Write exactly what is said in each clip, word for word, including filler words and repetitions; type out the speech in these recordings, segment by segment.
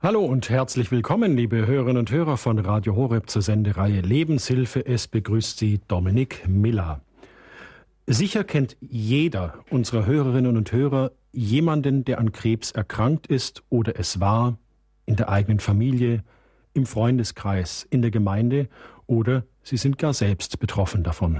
Hallo und herzlich willkommen, liebe Hörerinnen und Hörer von Radio Horeb zur Sendereihe Lebenshilfe. Es begrüßt Sie Dominik Miller. Sicher kennt jeder unserer Hörerinnen und Hörer jemanden, der an Krebs erkrankt ist oder es war, in der eigenen Familie, im Freundeskreis, in der Gemeinde oder Sie sind gar selbst betroffen davon.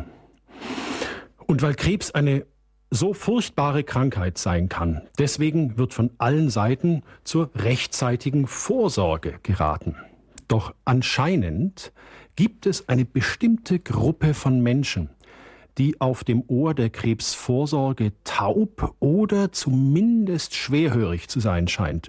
Und weil Krebs eine so furchtbare Krankheit sein kann, deswegen wird von allen Seiten zur rechtzeitigen Vorsorge geraten. Doch anscheinend gibt es eine bestimmte Gruppe von Menschen, die auf dem Ohr der Krebsvorsorge taub oder zumindest schwerhörig zu sein scheint.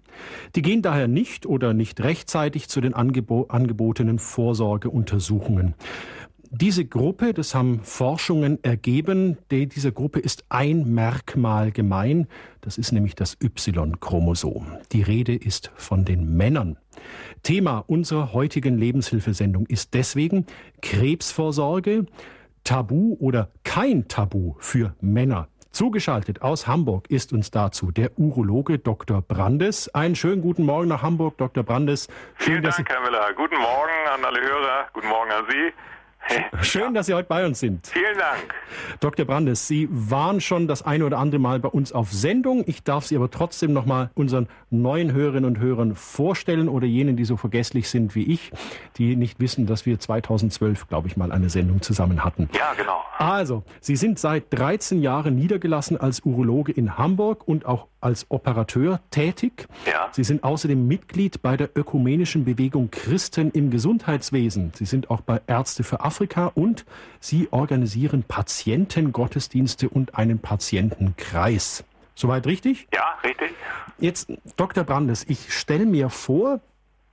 Die gehen daher nicht oder nicht rechtzeitig zu den angebo- angebotenen Vorsorgeuntersuchungen. Diese Gruppe, das haben Forschungen ergeben, die, dieser Gruppe ist ein Merkmal gemein, das ist nämlich das Y-Chromosom. Die Rede ist von den Männern. Thema unserer heutigen Lebenshilfesendung ist deswegen Krebsvorsorge, Tabu oder kein Tabu für Männer. Zugeschaltet aus Hamburg ist uns dazu der Urologe Doktor Brandes. Einen schönen guten Morgen nach Hamburg, Doktor Brandes. Schön, Vielen Dank, Herr Miller. Guten Morgen an alle Hörer. Guten Morgen an Sie. Schön, dass Sie heute bei uns sind. Vielen Dank. Doktor Brandes, Sie waren schon das eine oder andere Mal bei uns auf Sendung. Ich darf Sie aber trotzdem noch mal unseren neuen Hörerinnen und Hörern vorstellen oder jenen, die so vergesslich sind wie ich, die nicht wissen, dass wir zweitausendzwölf, glaube ich, mal eine Sendung zusammen hatten. Ja, genau. Also, Sie sind seit dreizehn Jahren niedergelassen als Urologe in Hamburg und auch als Operateur tätig. Ja. Sie sind außerdem Mitglied bei der ökumenischen Bewegung Christen im Gesundheitswesen. Sie sind auch bei Ärzte für Afrika und Sie organisieren Patientengottesdienste und einen Patientenkreis. Soweit richtig? Ja, richtig. Jetzt, Doktor Brandes, ich stelle mir vor,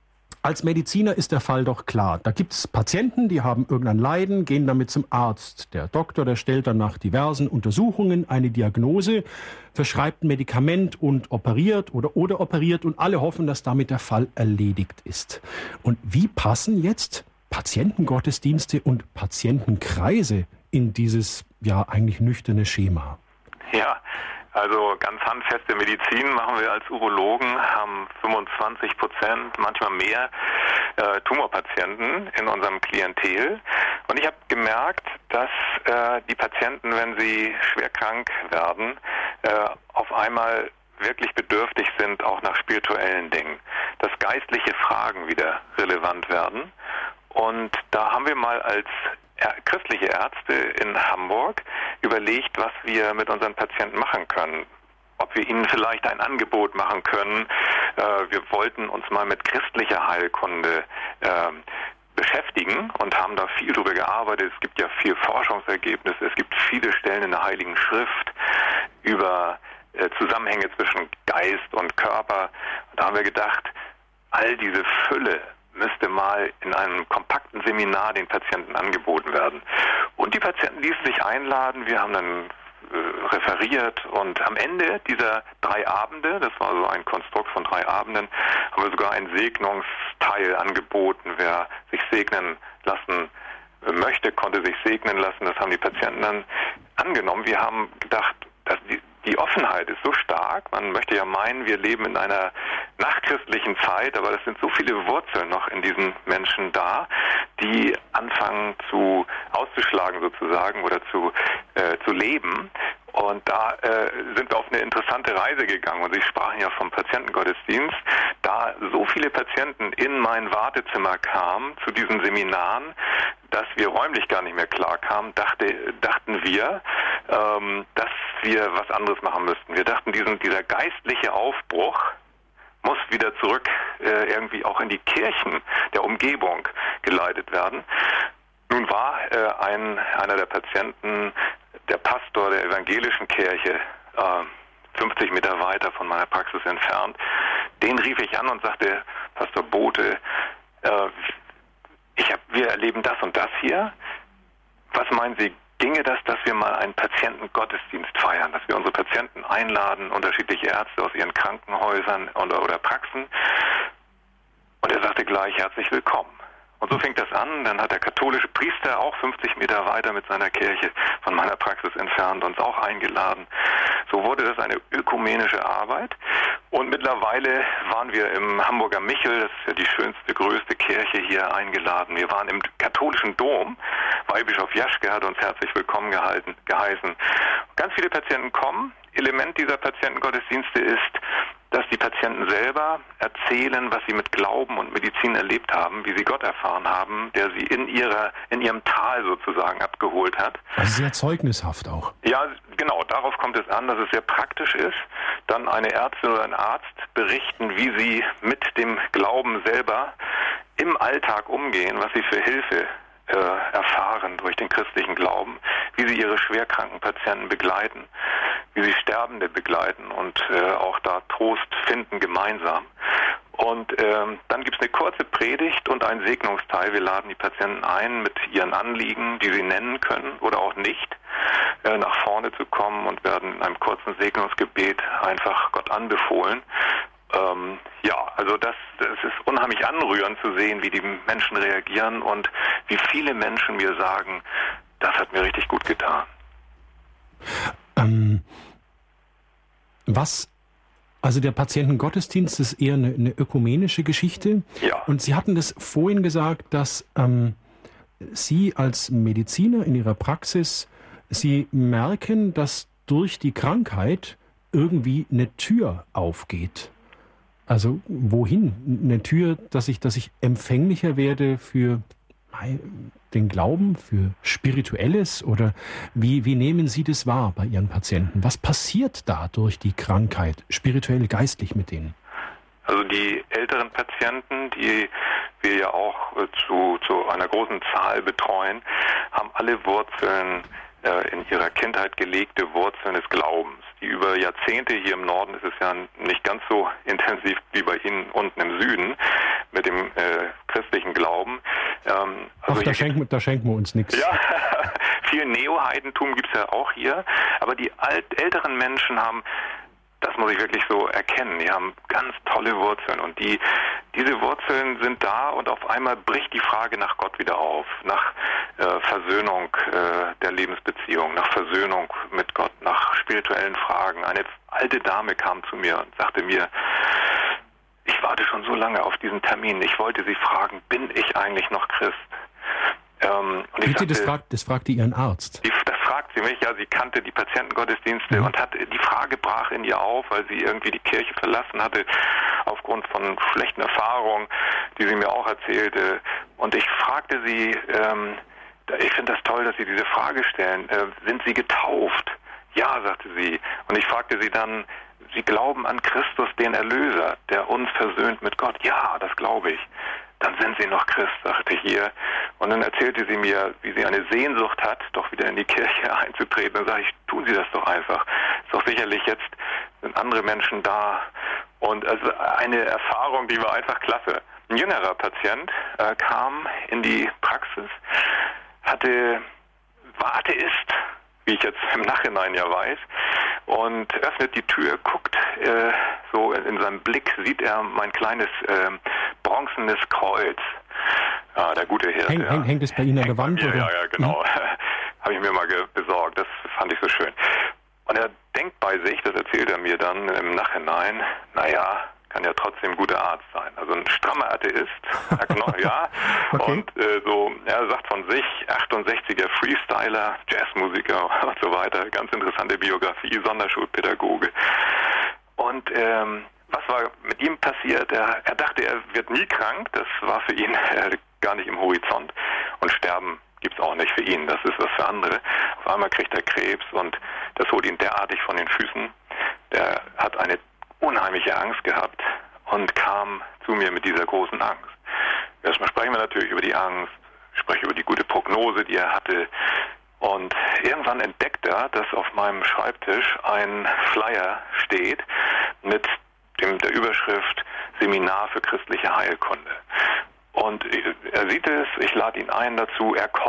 als Mediziner ist der Fall doch klar. Da gibt es Patienten, die haben irgendein Leiden, gehen damit zum Arzt. Der Doktor, der stellt dann nach diversen Untersuchungen eine Diagnose, verschreibt ein Medikament und operiert oder oder operiert und alle hoffen, dass damit der Fall erledigt ist. Und wie passen jetzt Patientengottesdienste und Patientenkreise in dieses ja eigentlich nüchterne Schema? Ja. Also ganz handfeste Medizin machen wir als Urologen, haben fünfundzwanzig Prozent, manchmal mehr äh, Tumorpatienten in unserem Klientel. Und ich habe gemerkt, dass äh, die Patienten, wenn sie schwer krank werden, äh, auf einmal wirklich bedürftig sind, auch nach spirituellen Dingen. Dass geistliche Fragen wieder relevant werden. Und da haben wir mal als christliche Ärzte in Hamburg überlegt, was wir mit unseren Patienten machen können. Ob wir ihnen vielleicht ein Angebot machen können. Äh, wir wollten uns mal mit christlicher Heilkunde äh, beschäftigen und haben da viel drüber gearbeitet. Es gibt ja viel Forschungsergebnisse, es gibt viele Stellen in der Heiligen Schrift über äh, Zusammenhänge zwischen Geist und Körper. Und da haben wir gedacht, all diese Fülle müsste mal in einem kompakten Seminar den Patienten angeboten werden. Und die Patienten ließen sich einladen, wir haben dann äh, referiert und am Ende dieser drei Abende, das war so ein Konstrukt von drei Abenden, haben wir sogar ein Segnungsteil angeboten. Wer sich segnen lassen möchte, konnte sich segnen lassen. Das haben die Patienten dann angenommen. Wir haben gedacht, dass die Die Offenheit ist so stark, man möchte ja meinen, wir leben in einer nachchristlichen Zeit, aber es sind so viele Wurzeln noch in diesen Menschen da, die anfangen zu auszuschlagen sozusagen oder zu, äh, zu leben. Und da äh, sind wir auf eine interessante Reise gegangen. Und Sie sprachen ja vom Patientengottesdienst. Da so viele Patienten in mein Wartezimmer kamen zu diesen Seminaren, dass wir räumlich gar nicht mehr klar kamen, dachte, dachten wir, ähm, dass wir was anderes machen müssten. Wir dachten, diesen, dieser geistliche Aufbruch muss wieder zurück äh, irgendwie auch in die Kirchen der Umgebung geleitet werden. Nun war äh, ein, einer der Patienten der Pastor der evangelischen Kirche, äh, fünfzig Meter weiter von meiner Praxis entfernt. Den rief ich an und sagte, Pastor Bote, äh, ich hab, wir erleben das und das hier. Was meinen Sie, ginge das, dass wir mal einen Patientengottesdienst feiern, dass wir unsere Patienten einladen, unterschiedliche Ärzte aus ihren Krankenhäusern oder, oder Praxen? Und er sagte gleich, herzlich willkommen. Und so fing das an. Dann hat der katholische Priester auch fünfzig Meter weiter mit seiner Kirche von meiner Praxis entfernt uns auch eingeladen. So wurde das eine ökumenische Arbeit. Und mittlerweile waren wir im Hamburger Michel, das ist ja die schönste, größte Kirche hier, eingeladen. Wir waren im katholischen Dom. Weihbischof Jaschke hat uns herzlich willkommen gehalten, geheißen. Ganz viele Patienten kommen. Element dieser Patientengottesdienste ist, dass die Patienten selber erzählen, was sie mit Glauben und Medizin erlebt haben, wie sie Gott erfahren haben, der sie in ihrer, in ihrem Tal sozusagen abgeholt hat. Also sehr zeugnishaft auch. Ja, genau. Darauf kommt es an, dass es sehr praktisch ist. Dann eine Ärztin oder ein Arzt berichten, wie sie mit dem Glauben selber im Alltag umgehen, was sie für Hilfe äh, erfahren durch den christlichen Glauben, wie sie ihre schwerkranken Patienten begleiten, wie sie Sterbende begleiten und äh, auch da Trost finden gemeinsam. Und ähm, dann gibt es eine kurze Predigt und einen Segnungsteil. Wir laden die Patienten ein, mit ihren Anliegen, die sie nennen können oder auch nicht, äh, nach vorne zu kommen und werden in einem kurzen Segnungsgebet einfach Gott anbefohlen. Ähm, ja, also das, das ist unheimlich anrührend zu sehen, wie die Menschen reagieren und wie viele Menschen mir sagen, das hat mir richtig gut getan. Ähm, was, also der Patientengottesdienst ist eher eine, eine ökumenische Geschichte. Ja. Und Sie hatten das vorhin gesagt, dass ähm, Sie als Mediziner in Ihrer Praxis, Sie merken, dass durch die Krankheit irgendwie eine Tür aufgeht. Also wohin? Eine Tür, dass ich, dass ich empfänglicher werde für den Glauben, für Spirituelles? Oder wie, wie nehmen Sie das wahr bei Ihren Patienten? Was passiert da durch die Krankheit, spirituell, geistlich mit denen? Also die älteren Patienten, die wir ja auch äh, zu, zu einer großen Zahl betreuen, haben alle Wurzeln, äh, in ihrer Kindheit gelegte Wurzeln des Glaubens. Die über Jahrzehnte, hier im Norden ist es ja nicht ganz so intensiv wie bei Ihnen unten im Süden, mit dem äh, christlichen Glauben. Ähm, also Ach, da schenken, da schenken wir uns nichts. Ja, viel Neo-Heidentum gibt es ja auch hier, aber die alt, älteren Menschen haben, das muss ich wirklich so erkennen, die haben ganz tolle Wurzeln und die diese Wurzeln sind da und auf einmal bricht die Frage nach Gott wieder auf, nach äh, Versöhnung äh, der Lebensbeziehung, nach Versöhnung mit Gott, nach spirituellen Fragen. Eine alte Dame kam zu mir und sagte mir, ich warte schon so lange auf diesen Termin, ich wollte Sie fragen, bin ich eigentlich noch Christ? Ähm, und ich Bitte, sagte, das, fragt, das fragte Ihren Arzt. Die, das fragt sie mich, ja, sie kannte die Patientengottesdienste mhm. und hat, die Frage brach in ihr auf, weil sie irgendwie die Kirche verlassen hatte, aufgrund von schlechten Erfahrungen, die sie mir auch erzählte. Und ich fragte sie, ähm, ich finde das toll, dass Sie diese Frage stellen, äh, sind Sie getauft? Ja, sagte sie. Und ich fragte sie dann, Sie glauben an Christus, den Erlöser, der uns versöhnt mit Gott? Ja, das glaube ich. Dann sind Sie noch Christ, sagte ich hier. Und dann erzählte sie mir, wie sie eine Sehnsucht hat, doch wieder in die Kirche einzutreten. Dann sage ich, tun Sie das doch einfach. Ist doch sicherlich jetzt, sind andere Menschen da. Und also eine Erfahrung, die war einfach klasse. Ein jüngerer Patient äh, kam in die Praxis, hatte, war Atheist, wie ich jetzt im Nachhinein ja weiß, und öffnet die Tür, guckt äh, so in, in seinem Blick, sieht er mein kleines äh, bronzenes Kreuz. Ja, der gute Hirte. Häng, häng, hängt es bei Ihnen an der Wand? Mir, oder? Ja, ja, genau. Hm? Habe ich mir mal besorgt. Das fand ich so schön. Und er denkt bei sich, das erzählt er mir dann im Nachhinein, naja, kann ja trotzdem ein guter Arzt sein. Also ein strammer Atheist, ja. Okay. Und äh, so, er sagt von sich, achtundsechziger Freestyler, Jazzmusiker und so weiter. Ganz interessante Biografie, Sonderschulpädagoge. Und ähm, was war mit ihm passiert? Er, er dachte, er wird nie krank. Das war für ihn äh, gar nicht im Horizont. Und sterben gibt's auch nicht für ihn. Das ist was für andere. Auf einmal kriegt er Krebs und das holt ihn derartig von den Füßen. Der hat eine unheimliche Angst gehabt und kam zu mir mit dieser großen Angst. Erstmal sprechen wir natürlich über die Angst, sprechen über die gute Prognose, die er hatte. Und irgendwann entdeckt er, dass auf meinem Schreibtisch ein Flyer steht mit dem, der Überschrift Seminar für christliche Heilkunde. Und er sieht es, ich lade ihn ein dazu, er kommt.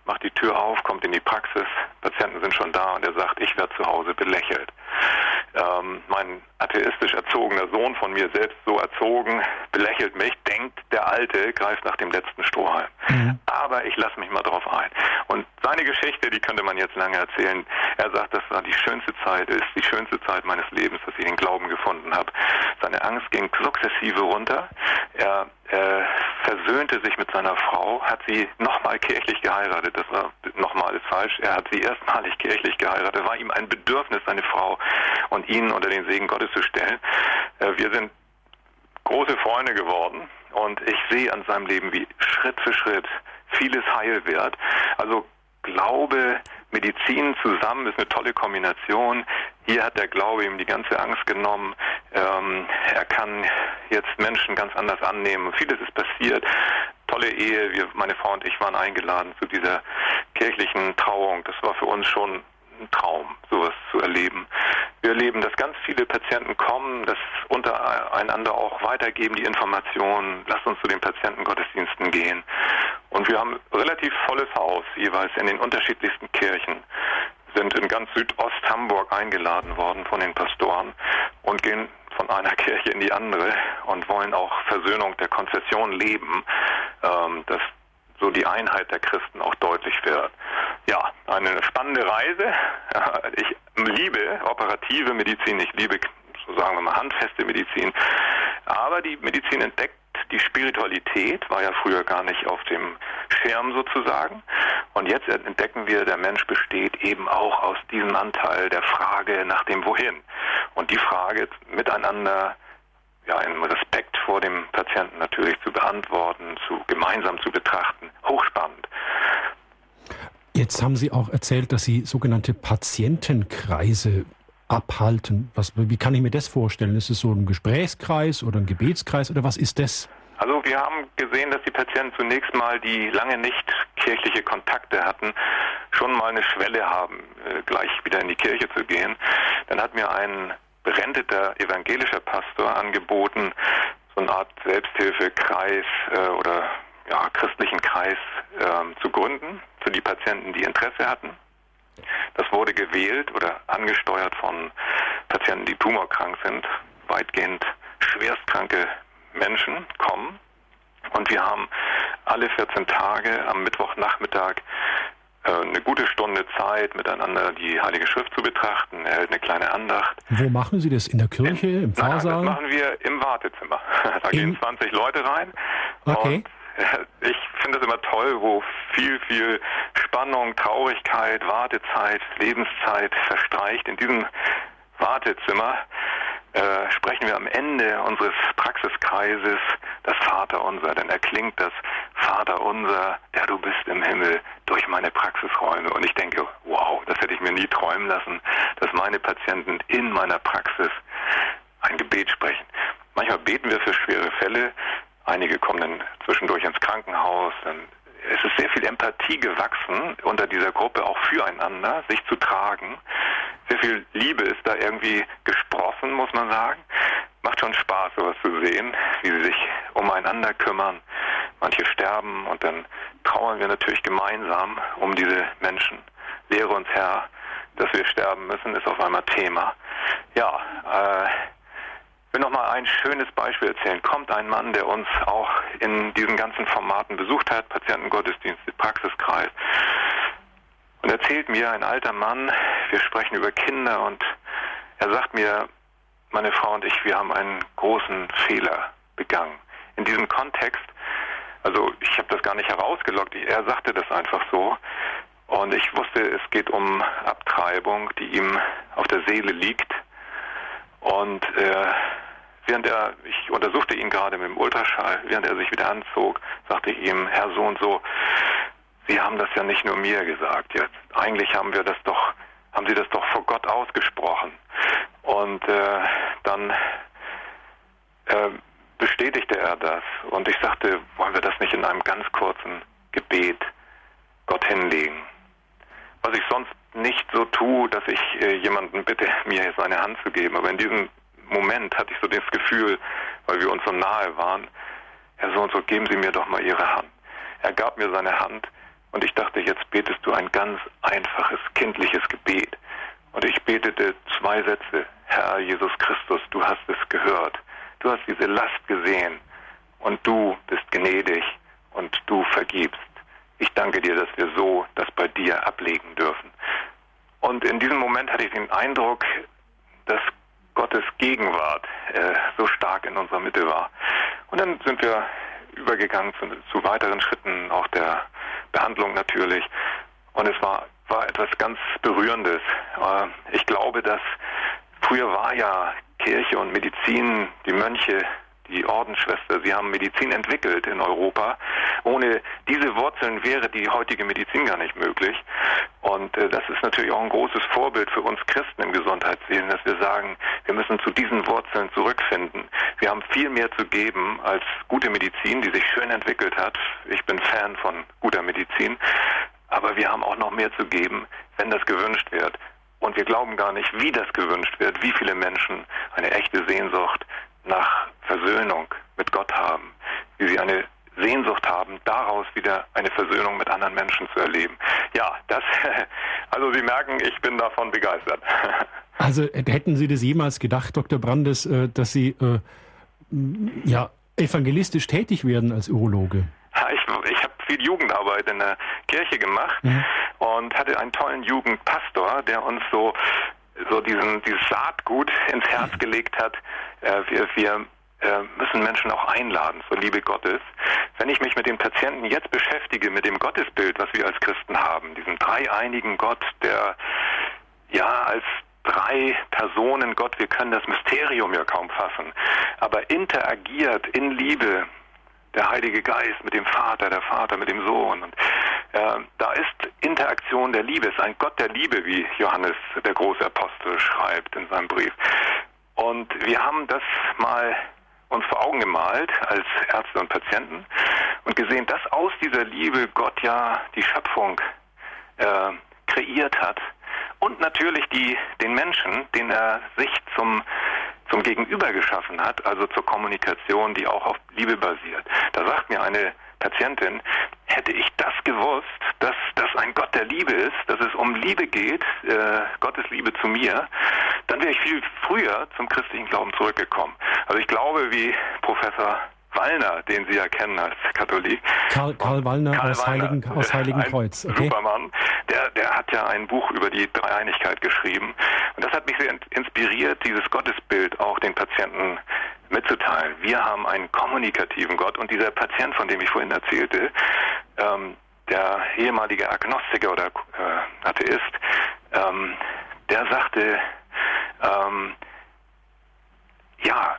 macht die Tür auf, kommt in die Praxis, Patienten sind schon da und er sagt, ich werde zu Hause belächelt. Ähm, mein atheistisch erzogener Sohn, von mir selbst so erzogen, belächelt mich, denkt, der Alte greift nach dem letzten Strohhalm. Mhm. Aber ich lasse mich mal drauf ein. Und seine Geschichte, die könnte man jetzt lange erzählen. Er sagt, das war die schönste Zeit, ist die schönste Zeit meines Lebens, dass ich den Glauben gefunden habe. Seine Angst ging sukzessive runter. Er äh, versöhnte sich mit seiner Frau, hat sie nochmal kirchlich geheiratet. Das war nochmal ist falsch. Er hat sie erstmalig kirchlich geheiratet. War ihm ein Bedürfnis, seine Frau und ihn unter den Segen Gottes zu stellen. Äh, wir sind große Freunde geworden und ich sehe an seinem Leben, wie Schritt für Schritt vieles heil wird. Also Glaube, Medizin zusammen ist eine tolle Kombination. Hier hat der Glaube ihm die ganze Angst genommen. Ähm, er kann jetzt Menschen ganz anders annehmen. Vieles ist passiert. Tolle Ehe. Wir, meine Frau und ich waren eingeladen zu dieser kirchlichen Trauung. Das war für uns schon ein Traum, sowas zu erleben. Wir erleben, dass ganz viele Patienten kommen, das untereinander auch weitergeben, die Informationen. Lasst uns zu den Patientengottesdiensten gehen. Und wir haben ein relativ volles Haus, jeweils in den unterschiedlichsten Kirchen. Sind in ganz Südost-Hamburg eingeladen worden von den Pastoren und gehen von einer Kirche in die andere und wollen auch Versöhnung der Konfession leben, ähm, dass so die Einheit der Christen auch deutlich wird. Ja, eine spannende Reise. Ich liebe operative Medizin, ich liebe, so sagen wir mal, handfeste Medizin. Aber die Medizin entdeckt die Spiritualität, war ja früher gar nicht auf dem Schirm sozusagen. Und jetzt entdecken wir, der Mensch besteht eben auch aus diesem Anteil der Frage nach dem Wohin. Und die Frage miteinander, ja, im Respekt vor dem Patienten natürlich zu beantworten, zu gemeinsam zu betrachten. Hochspannend. Jetzt haben Sie auch erzählt, dass Sie sogenannte Patientenkreise abhalten. Was, wie kann ich mir das vorstellen? Ist es so ein Gesprächskreis oder ein Gebetskreis oder was ist das? Also wir haben gesehen, dass die Patienten zunächst mal, die lange nicht kirchliche Kontakte hatten, schon mal eine Schwelle haben, gleich wieder in die Kirche zu gehen. Dann hat mir ein berenteter evangelischer Pastor angeboten, so eine Art Selbsthilfekreis äh, oder ja, christlichen Kreis äh, zu gründen für die Patienten, die Interesse hatten. Das wurde gewählt oder angesteuert von Patienten, die tumorkrank sind, weitgehend schwerstkranke Menschen kommen. Und wir haben alle vierzehn Tage am Mittwochnachmittag eine gute Stunde Zeit, miteinander die Heilige Schrift zu betrachten. Er hält eine kleine Andacht. Wo machen Sie das? In der Kirche, in, im Pfarrsaal? Nein, das machen wir im Wartezimmer. Da in... gehen zwanzig Leute rein. Okay. Und ich finde es immer toll, wo viel, viel Spannung, Traurigkeit, Wartezeit, Lebenszeit verstreicht. In diesem Wartezimmer äh, sprechen wir am Ende unseres Praxiskreises das Vaterunser. Denn erklingt das Vaterunser, der du bist im Himmel, durch meine Praxisräume. Und ich denke, wow, das hätte ich mir nie träumen lassen, dass meine Patienten in meiner Praxis ein Gebet sprechen. Manchmal beten wir für schwere Fälle. Einige kommen dann zwischendurch ins Krankenhaus. Es ist sehr viel Empathie gewachsen unter dieser Gruppe, auch füreinander, sich zu tragen. Sehr viel Liebe ist da irgendwie gesprossen, muss man sagen. Macht schon Spaß, sowas zu sehen, wie sie sich umeinander kümmern. Manche sterben und dann trauern wir natürlich gemeinsam um diese Menschen. Lehre uns, Herr, dass wir sterben müssen, ist auf einmal Thema. Ja, äh, ich will noch mal ein schönes Beispiel erzählen. Kommt ein Mann, der uns auch in diesen ganzen Formaten besucht hat, Patientengottesdienste, Praxiskreis, und erzählt mir, ein alter Mann, wir sprechen über Kinder und er sagt mir, meine Frau und ich, wir haben einen großen Fehler begangen. In diesem Kontext, also ich habe das gar nicht herausgelockt, er sagte das einfach so und ich wusste, es geht um Abtreibung, die ihm auf der Seele liegt. Und äh, während er, ich untersuchte ihn gerade mit dem Ultraschall, während er sich wieder anzog, sagte ich ihm, Herr so und so, Sie haben das ja nicht nur mir gesagt jetzt. Eigentlich haben wir das doch, haben Sie das doch vor Gott ausgesprochen. Und äh, dann äh, bestätigte er das. Und ich sagte, wollen wir das nicht in einem ganz kurzen Gebet Gott hinlegen? Was ich sonst nicht so tue, dass ich äh, jemanden bitte, mir seine Hand zu geben. Aber in diesem Moment hatte ich so das Gefühl, weil wir uns so nahe waren, Herr so und so, geben Sie mir doch mal Ihre Hand. Er gab mir seine Hand Und ich dachte, jetzt betest du ein ganz einfaches, kindliches Gebet. Und ich betete zwei Sätze. Herr Jesus Christus, du hast es gehört. Du hast diese Last gesehen. Und du bist gnädig und du vergibst. Ich danke dir, dass wir so das bei dir ablegen dürfen. Und in diesem Moment hatte ich den Eindruck, dass Gottes Gegenwart äh, so stark in unserer Mitte war. Und dann sind wir übergegangen zu, zu weiteren Schritten, auch der Behandlung natürlich. Und es war, war etwas ganz Berührendes. Äh, ich glaube, dass früher war ja Kirche und Medizin, die Mönche, die Ordensschwester, sie haben Medizin entwickelt in Europa. Ohne diese Wurzeln wäre die heutige Medizin gar nicht möglich. Und äh, das ist natürlich auch ein großes Vorbild für uns Christen im Gesundheitswesen, dass wir sagen, wir müssen zu diesen Wurzeln zurückfinden. Wir haben viel mehr zu geben als gute Medizin, die sich schön entwickelt hat. Ich bin Fan von guter Medizin. Aber wir haben auch noch mehr zu geben, wenn das gewünscht wird. Und wir glauben gar nicht, wie das gewünscht wird, wie viele Menschen eine echte Sehnsucht nach Versöhnung mit Gott haben, wie sie eine Sehnsucht haben, daraus wieder eine Versöhnung mit anderen Menschen zu erleben. Ja, das, also Sie merken, ich bin davon begeistert. Also hätten Sie das jemals gedacht, Doktor Brandes, dass Sie äh, ja, evangelistisch tätig werden als Urologe? Ja, ich ich habe viel Jugendarbeit in der Kirche gemacht mhm. und hatte einen tollen Jugendpastor, der uns so so diesen dieses Saatgut ins Herz gelegt hat. Äh, wir wir äh, müssen Menschen auch einladen zur Liebe Gottes. Wenn ich mich mit den Patienten jetzt beschäftige, mit dem Gottesbild, was wir als Christen haben, diesem dreieinigen Gott, der ja als drei Personen Gott, wir können das Mysterium ja kaum fassen, aber interagiert in Liebe, der Heilige Geist mit dem Vater, der Vater mit dem Sohn. Und äh, da ist Interaktion der Liebe, ist ein Gott der Liebe, wie Johannes, der große Apostel, schreibt in seinem Brief. Und wir haben das mal uns vor Augen gemalt als Ärzte und Patienten und gesehen, dass aus dieser Liebe Gott ja die Schöpfung äh, kreiert hat und natürlich die, den Menschen, den er sich zum zum Gegenüber geschaffen hat, also zur Kommunikation, die auch auf Liebe basiert. Da sagt mir eine Patientin, hätte ich das gewusst, dass das ein Gott der Liebe ist, dass es um Liebe geht, äh, Gottes Liebe zu mir, dann wäre ich viel früher zum christlichen Glauben zurückgekommen. Also ich glaube, wie Professor Wallner, den Sie ja kennen als Katholik. Karl, Karl Wallner Karl aus, Wallner, Heiligen, aus Heiligenkreuz. Okay. Supermann. Der, der hat ja ein Buch über die Dreieinigkeit geschrieben. Und das hat mich sehr inspiriert, dieses Gottesbild auch den Patienten mitzuteilen. Wir haben einen kommunikativen Gott. Und dieser Patient, von dem ich vorhin erzählte, ähm, der ehemalige Agnostiker oder äh, Atheist, ähm, der sagte, ähm, ja,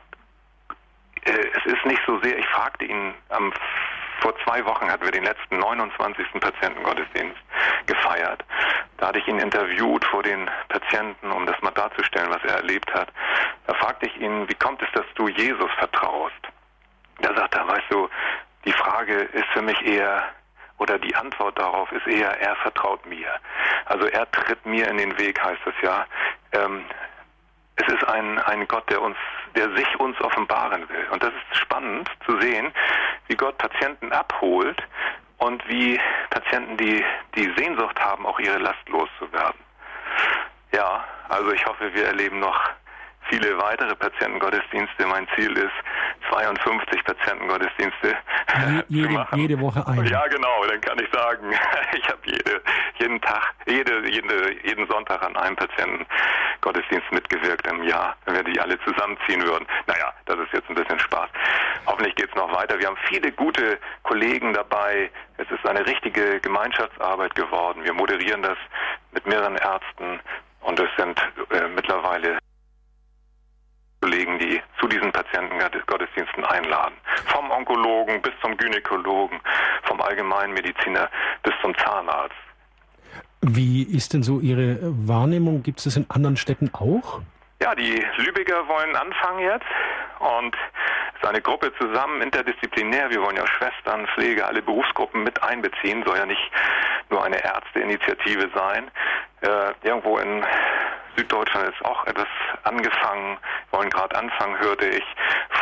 es ist nicht so sehr, ich fragte ihn, ähm, vor zwei Wochen hatten wir den letzten neunundzwanzigsten Patientengottesdienst gefeiert. Da hatte ich ihn interviewt vor den Patienten, um das mal darzustellen, was er erlebt hat. Da fragte ich ihn, wie kommt es, dass du Jesus vertraust? Da sagt er, weißt du, die Frage ist für mich eher, oder die Antwort darauf ist eher, er vertraut mir. Also er tritt mir in den Weg, heißt es ja. Ähm, Es ist ein, ein Gott, der uns, der sich uns offenbaren will. Und das ist spannend zu sehen, wie Gott Patienten abholt und wie Patienten, die die Sehnsucht haben, auch ihre Last loszuwerden. Ja, also ich hoffe, wir erleben noch viele weitere Patientengottesdienste. Mein Ziel ist, zweiundfünfzig Patientengottesdienste Je, jede, zu machen. Jede Woche ein. Ja, genau. Dann kann ich sagen, ich habe jede, jeden Tag, jede, jede, jeden Sonntag an einem Patientengottesdienst mitgewirkt im Jahr, wenn wir die alle zusammenziehen würden. Naja, das ist jetzt ein bisschen Spaß. Hoffentlich geht es noch weiter. Wir haben viele gute Kollegen dabei. Es ist eine richtige Gemeinschaftsarbeit geworden. Wir moderieren das mit mehreren Ärzten und es sind äh, mittlerweile Kollegen, die zu diesen Patientengottesdiensten einladen. Vom Onkologen bis zum Gynäkologen, vom Allgemeinmediziner bis zum Zahnarzt. Wie ist denn so Ihre Wahrnehmung? Gibt es das in anderen Städten auch? Ja, die Lübecker wollen anfangen jetzt und es ist eine Gruppe zusammen, interdisziplinär. Wir wollen ja Schwestern, Pflege, alle Berufsgruppen mit einbeziehen. Soll ja nicht nur eine Ärzteinitiative sein. Äh, irgendwo in Süddeutschland ist auch etwas angefangen, wollen gerade anfangen, hörte ich.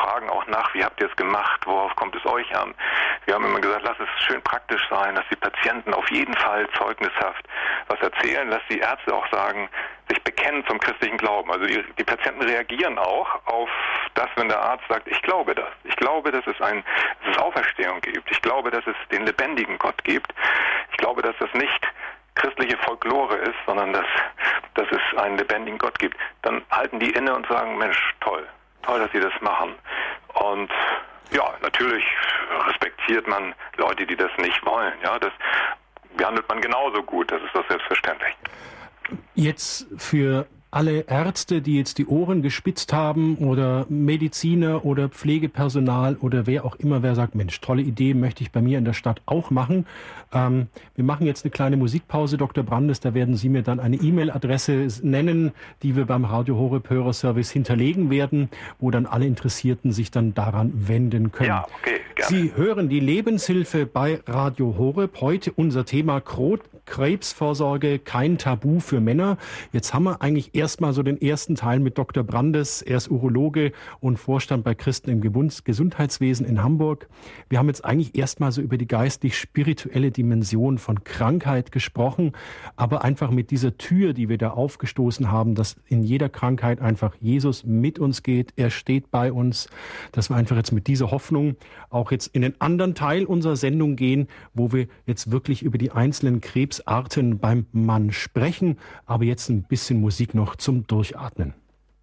fragen auch nach, wie habt ihr es gemacht, worauf kommt es euch an? Wir haben immer gesagt, lass es schön praktisch sein, dass die Patienten auf jeden Fall zeugnishaft was erzählen, lass die Ärzte auch sagen, sich bekennen zum christlichen Glauben. Also die, die Patienten reagieren auch auf das, wenn der Arzt sagt, ich glaube das. Ich glaube, dass es, ein, dass es Auferstehung gibt. Ich glaube, dass es den lebendigen Gott gibt. Ich glaube, dass das nicht christliche Folklore ist, sondern dass, dass es einen lebendigen Gott gibt. Dann halten die inne und sagen, Mensch, toll, toll, dass sie das machen. Und ja, natürlich respektiert man Leute, die das nicht wollen. Ja, das behandelt man genauso gut, das ist doch selbstverständlich. Jetzt für alle Ärzte, die jetzt die Ohren gespitzt haben oder Mediziner oder Pflegepersonal oder wer auch immer, wer sagt, Mensch, tolle Idee, möchte ich bei mir in der Stadt auch machen. Ähm, wir machen jetzt eine kleine Musikpause, Doktor Brandes, da werden Sie mir dann eine E-Mail-Adresse nennen, die wir beim Radio Horeb Hörerservice hinterlegen werden, wo dann alle Interessierten sich dann daran wenden können. Ja, okay, gerne. Sie hören die Lebenshilfe bei Radio Horeb. Heute unser Thema Krebsvorsorge, kein Tabu für Männer. Jetzt haben wir eigentlich erstmal so den ersten Teil mit Doktor Brandes. Er ist Urologe und Vorstand bei Christen im Gesundheitswesen in Hamburg. Wir haben jetzt eigentlich erstmal so über die geistig-spirituelle Dimension von Krankheit gesprochen, aber einfach mit dieser Tür, die wir da aufgestoßen haben, dass in jeder Krankheit einfach Jesus mit uns geht. Er steht bei uns, dass wir einfach jetzt mit dieser Hoffnung auch jetzt in den anderen Teil unserer Sendung gehen, wo wir jetzt wirklich über die einzelnen Krebsarten beim Mann sprechen, aber jetzt ein bisschen Musik noch zum Durchatmen.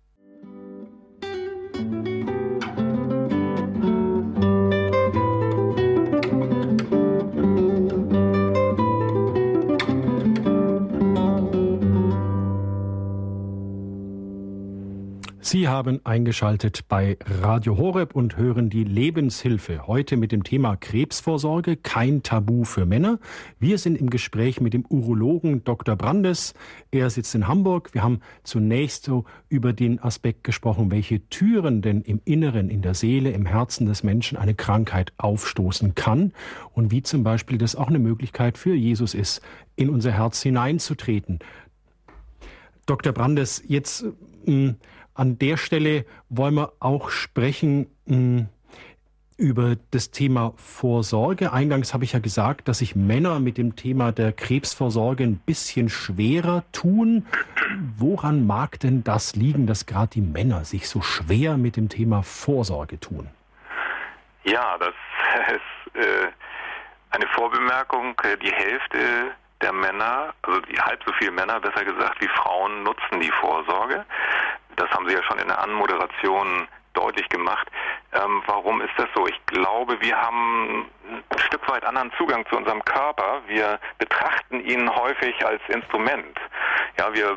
Sie haben eingeschaltet bei Radio Horeb und hören die Lebenshilfe. Heute mit dem Thema Krebsvorsorge, kein Tabu für Männer. Wir sind im Gespräch mit dem Urologen Doktor Brandes. Er sitzt in Hamburg. Wir haben zunächst so über den Aspekt gesprochen, welche Türen denn im Inneren, in der Seele, im Herzen des Menschen eine Krankheit aufstoßen kann und wie zum Beispiel das auch eine Möglichkeit für Jesus ist, in unser Herz hineinzutreten. Doktor Brandes, jetzt mh, an der Stelle wollen wir auch sprechen mh, über das Thema Vorsorge. Eingangs habe ich ja gesagt, dass sich Männer mit dem Thema der Krebsvorsorge ein bisschen schwerer tun. Woran mag denn das liegen, dass gerade die Männer sich so schwer mit dem Thema Vorsorge tun? Ja, das ist äh, eine Vorbemerkung. Die Hälfte der Männer, also die, halb so viele Männer, besser gesagt, wie Frauen, nutzen die Vorsorge. Das haben Sie ja schon in der Anmoderation deutlich gemacht. Ähm, warum ist das so? Ich glaube, wir haben ein Stück weit anderen Zugang zu unserem Körper. Wir betrachten ihn häufig als Instrument. Ja, wir,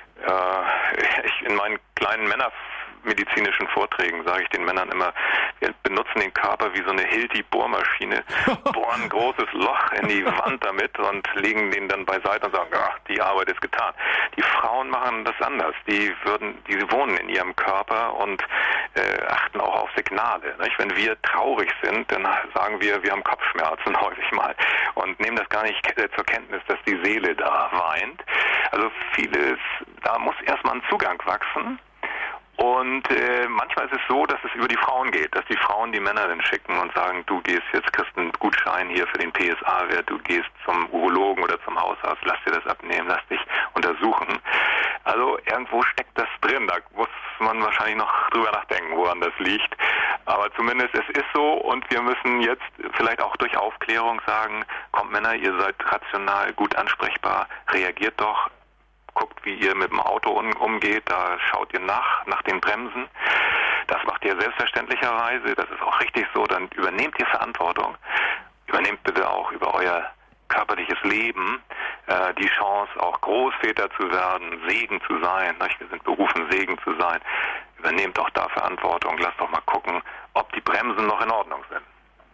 äh, ich in meinen kleinen männermedizinischen Vorträgen sage ich den Männern immer, wir benutzen den Körper wie so eine Hilti-Bohrmaschine, bohren ein großes Loch in die Wand damit und legen den dann beiseite und sagen, ja, die Arbeit ist getan. Die Frauen machen das anders. Die würden, die wohnen in ihrem Körper und äh, achten auch auf Signale. Nicht? Wenn wir traurig sind, dann sagen wir, wir haben Kopfschmerzen häufig mal und nehmen das gar nicht zur Kenntnis, dass die Seele da weint. Also vieles, da muss erstmal ein Zugang wachsen. Und äh, manchmal ist es so, dass es über die Frauen geht, dass die Frauen die Männer dann schicken und sagen, du gehst jetzt, kriegst einen Gutschein hier für den P S A-Wert, du gehst zum Urologen oder zum Hausarzt, lass dir das abnehmen, lass dich untersuchen. Also irgendwo steckt das drin, da muss man wahrscheinlich noch drüber nachdenken, woran das liegt. Aber zumindest es ist so und wir müssen jetzt vielleicht auch durch Aufklärung sagen, kommt Männer, ihr seid rational gut ansprechbar, reagiert doch. Guckt, wie ihr mit dem Auto umgeht, da schaut ihr nach, nach den Bremsen. Das macht ihr selbstverständlicherweise, das ist auch richtig so, dann übernehmt ihr Verantwortung. Übernehmt bitte auch über euer körperliches Leben äh, die Chance, auch Großväter zu werden, Segen zu sein. Nicht? Wir sind berufen, Segen zu sein. Übernehmt auch da Verantwortung, lasst doch mal gucken, ob die Bremsen noch in Ordnung sind.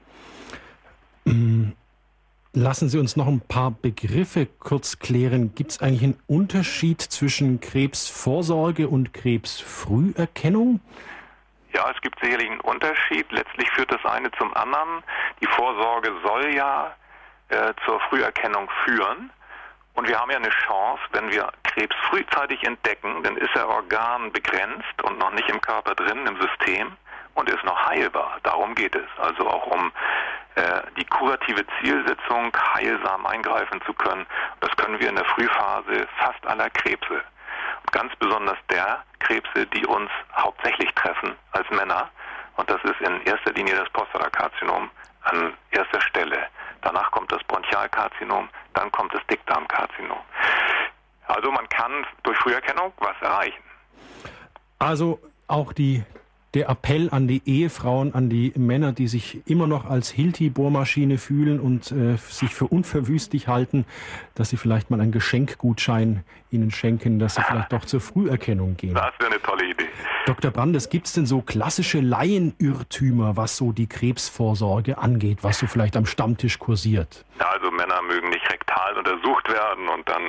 Lassen Sie uns noch ein paar Begriffe kurz klären. Gibt es eigentlich einen Unterschied zwischen Krebsvorsorge und Krebsfrüherkennung? Ja, es gibt sicherlich einen Unterschied. Letztlich führt das eine zum anderen. Die Vorsorge soll ja äh, zur Früherkennung führen. Und wir haben ja eine Chance, wenn wir Krebs frühzeitig entdecken, dann ist er organbegrenzt und noch nicht im Körper drin, im System. und ist noch heilbar. Darum geht es. Also auch um äh, die kurative Zielsetzung, heilsam eingreifen zu können. Das können wir in der Frühphase fast aller Krebse. Und ganz besonders der Krebse, die uns hauptsächlich treffen als Männer. Und das ist in erster Linie das Prostatakarzinom an erster Stelle. Danach kommt das Bronchialkarzinom, dann kommt das Dickdarmkarzinom. Also man kann durch Früherkennung was erreichen. Also auch die, der Appell an die Ehefrauen, an die Männer, die sich immer noch als Hilti-Bohrmaschine fühlen und äh, sich für unverwüstlich halten, dass sie vielleicht mal einen Geschenkgutschein ihnen schenken, dass sie vielleicht doch zur Früherkennung gehen. Das wäre eine tolle Idee. Doktor Brandes, gibt es denn so klassische Laienirrtümer, was so die Krebsvorsorge angeht, was so vielleicht am Stammtisch kursiert? Ja, also Männer mögen nicht rektal untersucht werden und dann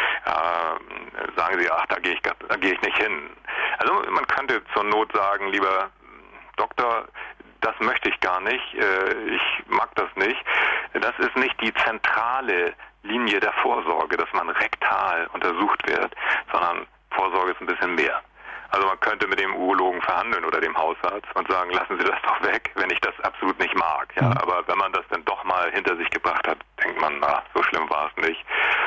äh, sagen sie, ach, da gehe ich, da gehe ich nicht hin. Also man könnte zur Not sagen, lieber Doktor, das möchte ich gar nicht, äh, ich mag das nicht. Das ist nicht die zentrale Linie der Vorsorge, dass man rektal untersucht wird, sondern Vorsorge ist ein bisschen mehr. Also man könnte mit dem Urologen verhandeln oder dem Hausarzt und sagen, lassen Sie das doch weg, wenn ich das absolut nicht mag. Ja, mhm. Aber wenn man das dann doch mal hinter sich gebracht hat, denkt man, na, so schlimm war es nicht.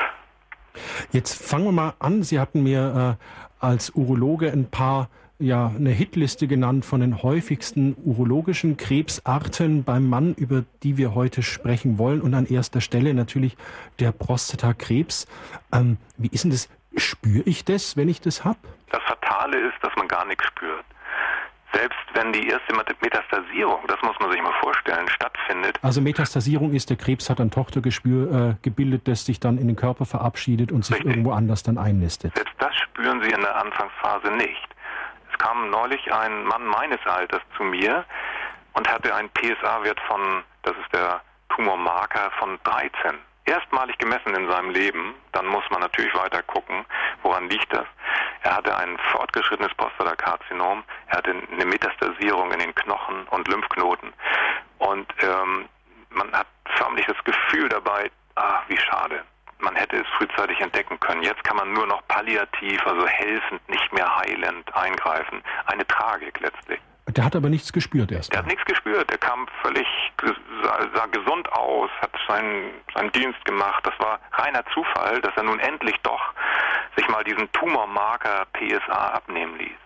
Jetzt fangen wir mal an. Sie hatten mir äh, als Urologe ein paar, ja, eine Hitliste genannt von den häufigsten urologischen Krebsarten beim Mann, über die wir heute sprechen wollen. Und an erster Stelle natürlich der Prostatakrebs. Ähm, wie ist denn das? Spüre ich das, wenn ich das habe? Das Fatale ist, dass man gar nichts spürt. Selbst wenn die erste Metastasierung, das muss man sich mal vorstellen, stattfindet. Also Metastasierung ist, der Krebs hat ein Tochtergeschwür äh, gebildet, das sich dann in den Körper verabschiedet und sich Richtig. irgendwo anders dann einnistet. Selbst das spüren sie in der Anfangsphase nicht. Es kam neulich ein Mann meines Alters zu mir und hatte einen P S A-Wert von, das ist der Tumormarker, von dreizehn. Erstmalig gemessen in seinem Leben, dann muss man natürlich weiter gucken, woran liegt das. Er hatte ein fortgeschrittenes Prostatakarzinom, er hatte eine Metastasierung in den Knochen und Lymphknoten und ähm, man hat förmlich das Gefühl dabei, ah, wie schade, man hätte es frühzeitig entdecken können. Jetzt kann man nur noch palliativ, also helfend, nicht mehr heilend eingreifen. Eine Tragik letztlich. Der hat aber nichts gespürt erst. Der hat nichts gespürt. Der kam völlig, sah, sah gesund aus, hat seinen, seinen Dienst gemacht. Das war reiner Zufall, dass er nun endlich doch sich mal diesen Tumormarker P S A abnehmen ließ.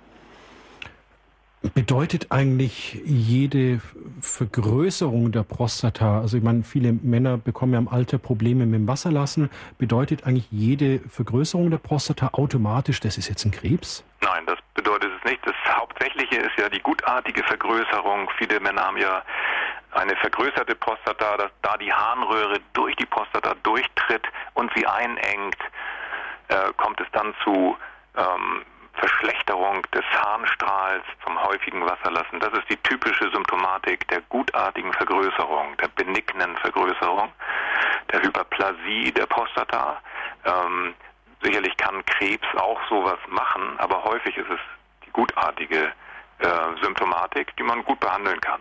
Bedeutet eigentlich jede Vergrößerung der Prostata, also ich meine, viele Männer bekommen ja im Alter Probleme mit dem Wasserlassen, bedeutet eigentlich jede Vergrößerung der Prostata automatisch, das ist jetzt ein Krebs? Nein, das bedeutet es nicht. Das Hauptsächliche ist ja die gutartige Vergrößerung. Viele Männer haben ja eine vergrößerte Prostata, dass da die Harnröhre durch die Prostata durchtritt und sie einengt, äh, kommt es dann zu ähm, Verschlechterung des Harnstrahls, zum häufigen Wasserlassen. Das ist die typische Symptomatik der gutartigen Vergrößerung, der benignen Vergrößerung, der Hyperplasie der Prostata. Ähm, sicherlich kann Krebs auch sowas machen, aber häufig ist es die gutartige äh, Symptomatik, die man gut behandeln kann.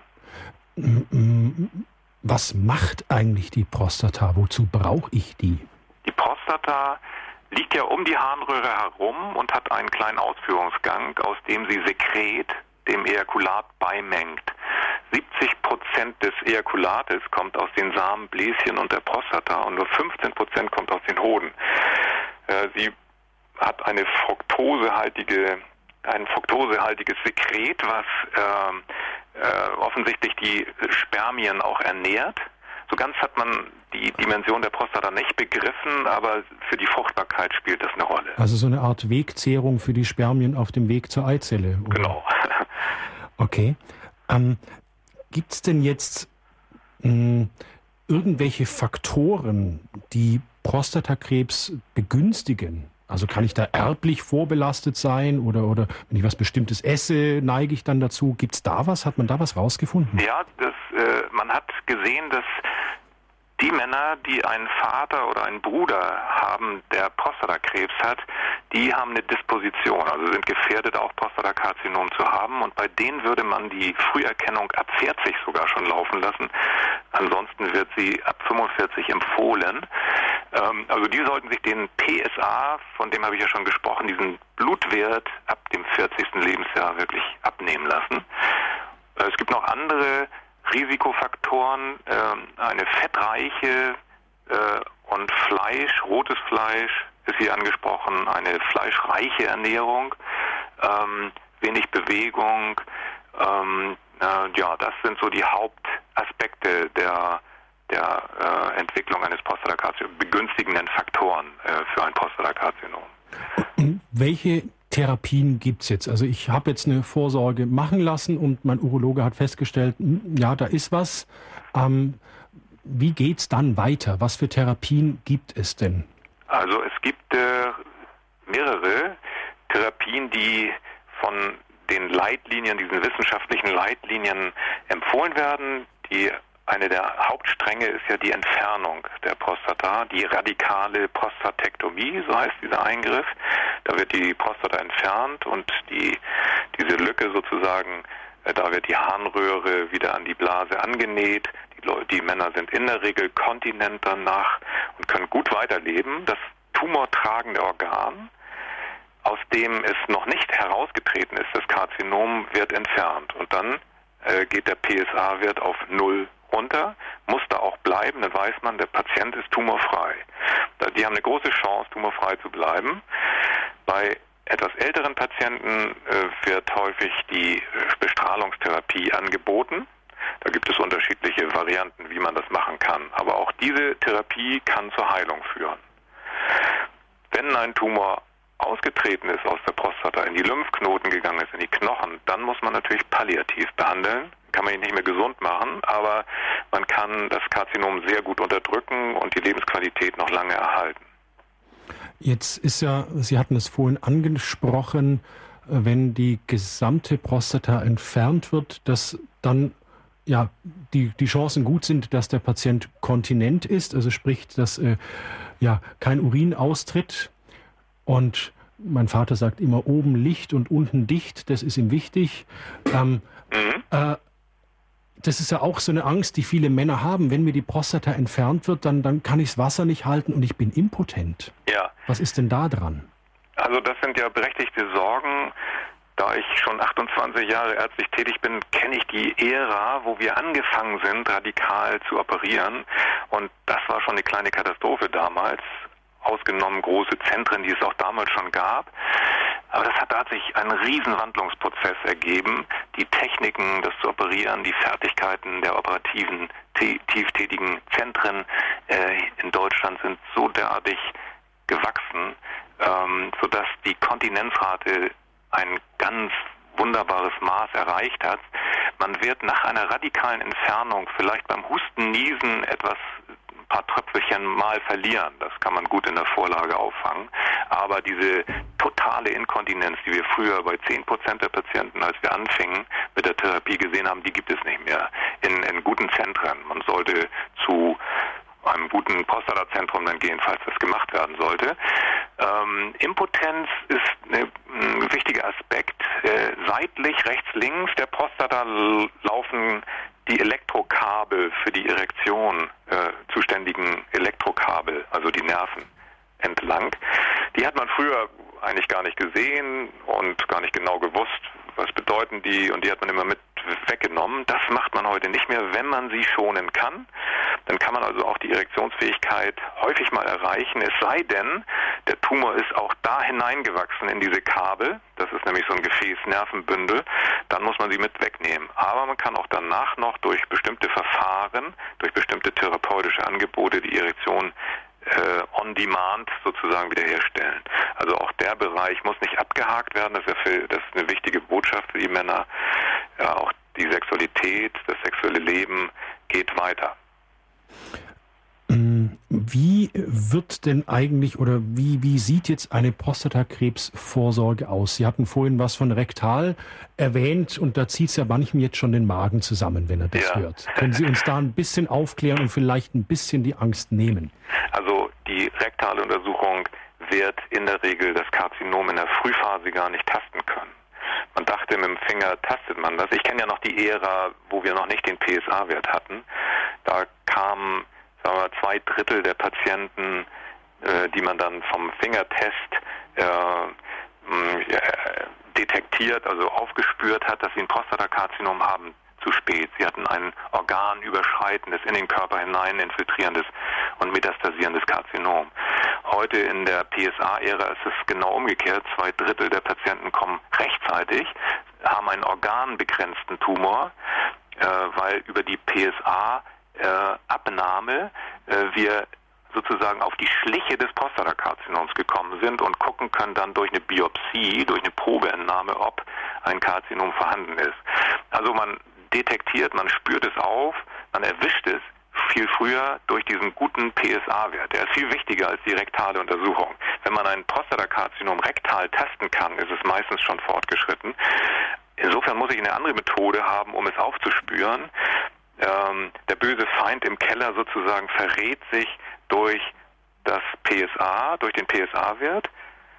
Was macht eigentlich die Prostata? Wozu brauche ich die? Die Prostata liegt ja um die Harnröhre herum und hat einen kleinen Ausführungsgang, aus dem sie Sekret dem Ejakulat beimengt. siebzig Prozent des Ejakulates kommt aus den Samenbläschen und der Prostata und nur fünfzehn Prozent kommt aus den Hoden. Äh, sie hat eine fruktosehaltige, ein fruktosehaltiges Sekret, was äh, äh, offensichtlich die Spermien auch ernährt. So ganz hat man die Dimension der Prostata nicht begriffen, aber für die Fruchtbarkeit spielt das eine Rolle. Also so eine Art Wegzehrung für die Spermien auf dem Weg zur Eizelle, oder? Genau. Okay. Ähm, gibt es denn jetzt mh, irgendwelche Faktoren, die Prostatakrebs begünstigen? Also kann ich da erblich vorbelastet sein oder, oder wenn ich was Bestimmtes esse, neige ich dann dazu? Gibt es da was? Hat man da was rausgefunden? Ja, das, äh, man hat gesehen, dass die Männer, die einen Vater oder einen Bruder haben, der Prostatakrebs hat, die haben eine Disposition, also sind gefährdet, auch Prostatakarzinom zu haben. Und bei denen würde man die Früherkennung ab vierzig sogar schon laufen lassen. Ansonsten wird sie ab fünfundvierzig empfohlen. Ähm, also die sollten sich den P S A, von dem habe ich ja schon gesprochen, diesen Blutwert ab dem vierzigsten Lebensjahr wirklich abnehmen lassen. Es gibt noch andere Risikofaktoren, äh, eine fettreiche äh, und Fleisch, rotes Fleisch ist hier angesprochen, eine fleischreiche Ernährung, ähm, wenig Bewegung, ähm, äh, ja, das sind so die Hauptaspekte der, der äh, Entwicklung eines Prostatakarzinoms, begünstigenden Faktoren äh, für ein Prostatakarzinom. Und welche Therapien gibt es jetzt? Also ich habe jetzt eine Vorsorge machen lassen und mein Urologe hat festgestellt, ja, da ist was. Ähm, wie geht's dann weiter? Was für Therapien gibt es denn? Also es gibt äh, mehrere Therapien, die von den Leitlinien, diesen wissenschaftlichen Leitlinien empfohlen werden. Die Eine der Hauptstränge ist ja die Entfernung der Prostata, die radikale Prostatektomie, so heißt dieser Eingriff. Da wird die Prostata entfernt und die, diese Lücke sozusagen, äh, da wird die Harnröhre wieder an die Blase angenäht. Die, Leute, die Männer sind in der Regel kontinent danach und können gut weiterleben. Das tumortragende Organ, aus dem es noch nicht herausgetreten ist, das Karzinom, wird entfernt. Und dann äh, geht der P S A-Wert auf null runter, muss da auch bleiben, dann weiß man, der Patient ist tumorfrei. Die haben eine große Chance, tumorfrei zu bleiben. Bei etwas älteren Patienten äh, wird häufig die Bestrahlungstherapie angeboten. Da gibt es unterschiedliche Varianten, wie man das machen kann. Aber auch diese Therapie kann zur Heilung führen. Wenn ein Tumor ausgetreten ist aus der Prostata, in die Lymphknoten gegangen ist, in die Knochen, dann muss man natürlich palliativ behandeln. Kann man ihn nicht mehr gesund machen, aber man kann das Karzinom sehr gut unterdrücken und die Lebensqualität noch lange erhalten. Jetzt ist ja, Sie hatten es vorhin angesprochen, wenn die gesamte Prostata entfernt wird, dass dann ja die, die Chancen gut sind, dass der Patient kontinent ist, also sprich, dass äh, ja kein Urin austritt. Und mein Vater sagt immer, oben Licht und unten dicht, das ist ihm wichtig. Ähm, mhm. äh, das ist ja auch so eine Angst, die viele Männer haben. Wenn mir die Prostata entfernt wird, dann, dann kann ich das Wasser nicht halten und ich bin impotent. Ja. Was ist denn da dran? Also das sind ja berechtigte Sorgen. Da ich schon achtundzwanzig Jahre ärztlich tätig bin, kenne ich die Ära, wo wir angefangen sind, radikal zu operieren. Und das war schon eine kleine Katastrophe damals. Ausgenommen große Zentren, die es auch damals schon gab. Aber das hat, da hat sich ein Riesenwandlungsprozess ergeben. Die Techniken, das zu operieren, die Fertigkeiten der operativen, tieftätigen Zentren äh, in Deutschland sind so derartig gewachsen, ähm, sodass die Kontinenzrate ein ganz wunderbares Maß erreicht hat. Man wird nach einer radikalen Entfernung vielleicht beim Husten, Niesen etwas paar Tröpfelchen mal verlieren. Das kann man gut in der Vorlage auffangen. Aber diese totale Inkontinenz, die wir früher bei zehn Prozent der Patienten, als wir anfingen mit der Therapie gesehen haben, die gibt es nicht mehr. In, in guten Zentren. Man sollte zu einem guten Prostatazentrum dann gehen, falls das gemacht werden sollte. Ähm, Impotenz ist eine, ein wichtiger Aspekt. Äh, seitlich, rechts, links der Prostata laufen die Elektrokabel für die Erektion äh, zuständigen Elektrokabel, also die Nerven entlang. Die hat man früher eigentlich gar nicht gesehen und gar nicht genau gewusst, was bedeuten die, und die hat man immer mit weggenommen. Das macht man heute nicht mehr, wenn man sie schonen kann. Dann kann man also auch die Erektionsfähigkeit häufig mal erreichen, es sei denn, der Tumor ist auch da hineingewachsen in diese Kabel, das ist nämlich so ein Gefäßnervenbündel, dann muss man sie mit wegnehmen. Aber man kann auch danach noch durch bestimmte Verfahren, durch bestimmte therapeutische Angebote die Erektion äh, on demand sozusagen wiederherstellen. Also auch der Bereich muss nicht abgehakt werden, das ist, ja für, das ist eine wichtige Botschaft für die Männer. Ja, auch die Sexualität, das sexuelle Leben geht weiter. Wie wird denn eigentlich oder wie, wie sieht jetzt eine Prostatakrebsvorsorge aus? Sie hatten vorhin was von rektal erwähnt und da zieht es ja manchem jetzt schon den Magen zusammen, wenn er das ja. hört. Können Sie uns da ein bisschen aufklären und vielleicht ein bisschen die Angst nehmen? Also die rektale Untersuchung wird in der Regel das Karzinom in der Frühphase gar nicht tasten können. Man dachte, mit dem Finger tastet man das. Ich kenne ja noch die Ära, wo wir noch nicht den P S A-Wert hatten. Da kamen sagen wir, zwei Drittel der Patienten, äh, die man dann vom Fingertest äh, mh, detektiert, also aufgespürt hat, dass sie ein Prostatakarzinom haben, zu spät. Sie hatten ein organüberschreitendes, in den Körper hinein infiltrierendes und metastasierendes Karzinom. Heute in der P S A-Ära ist es genau umgekehrt. Zwei Drittel der Patienten kommen rechtzeitig, haben einen organbegrenzten Tumor, äh, weil über die P S A-Abnahme äh, äh, wir sozusagen auf die Schliche des Prostatakarzinoms gekommen sind und gucken können dann durch eine Biopsie, durch eine Probeentnahme, ob ein Karzinom vorhanden ist. Also man detektiert, man spürt es auf, man erwischt es viel früher durch diesen guten P S A-Wert. Der ist viel wichtiger als die rektale Untersuchung. Wenn man ein Prostatakarzinom rektal testen kann, ist es meistens schon fortgeschritten. Insofern muss ich eine andere Methode haben, um es aufzuspüren. Ähm, der böse Feind im Keller sozusagen verrät sich durch das P S A, durch den P S A-Wert.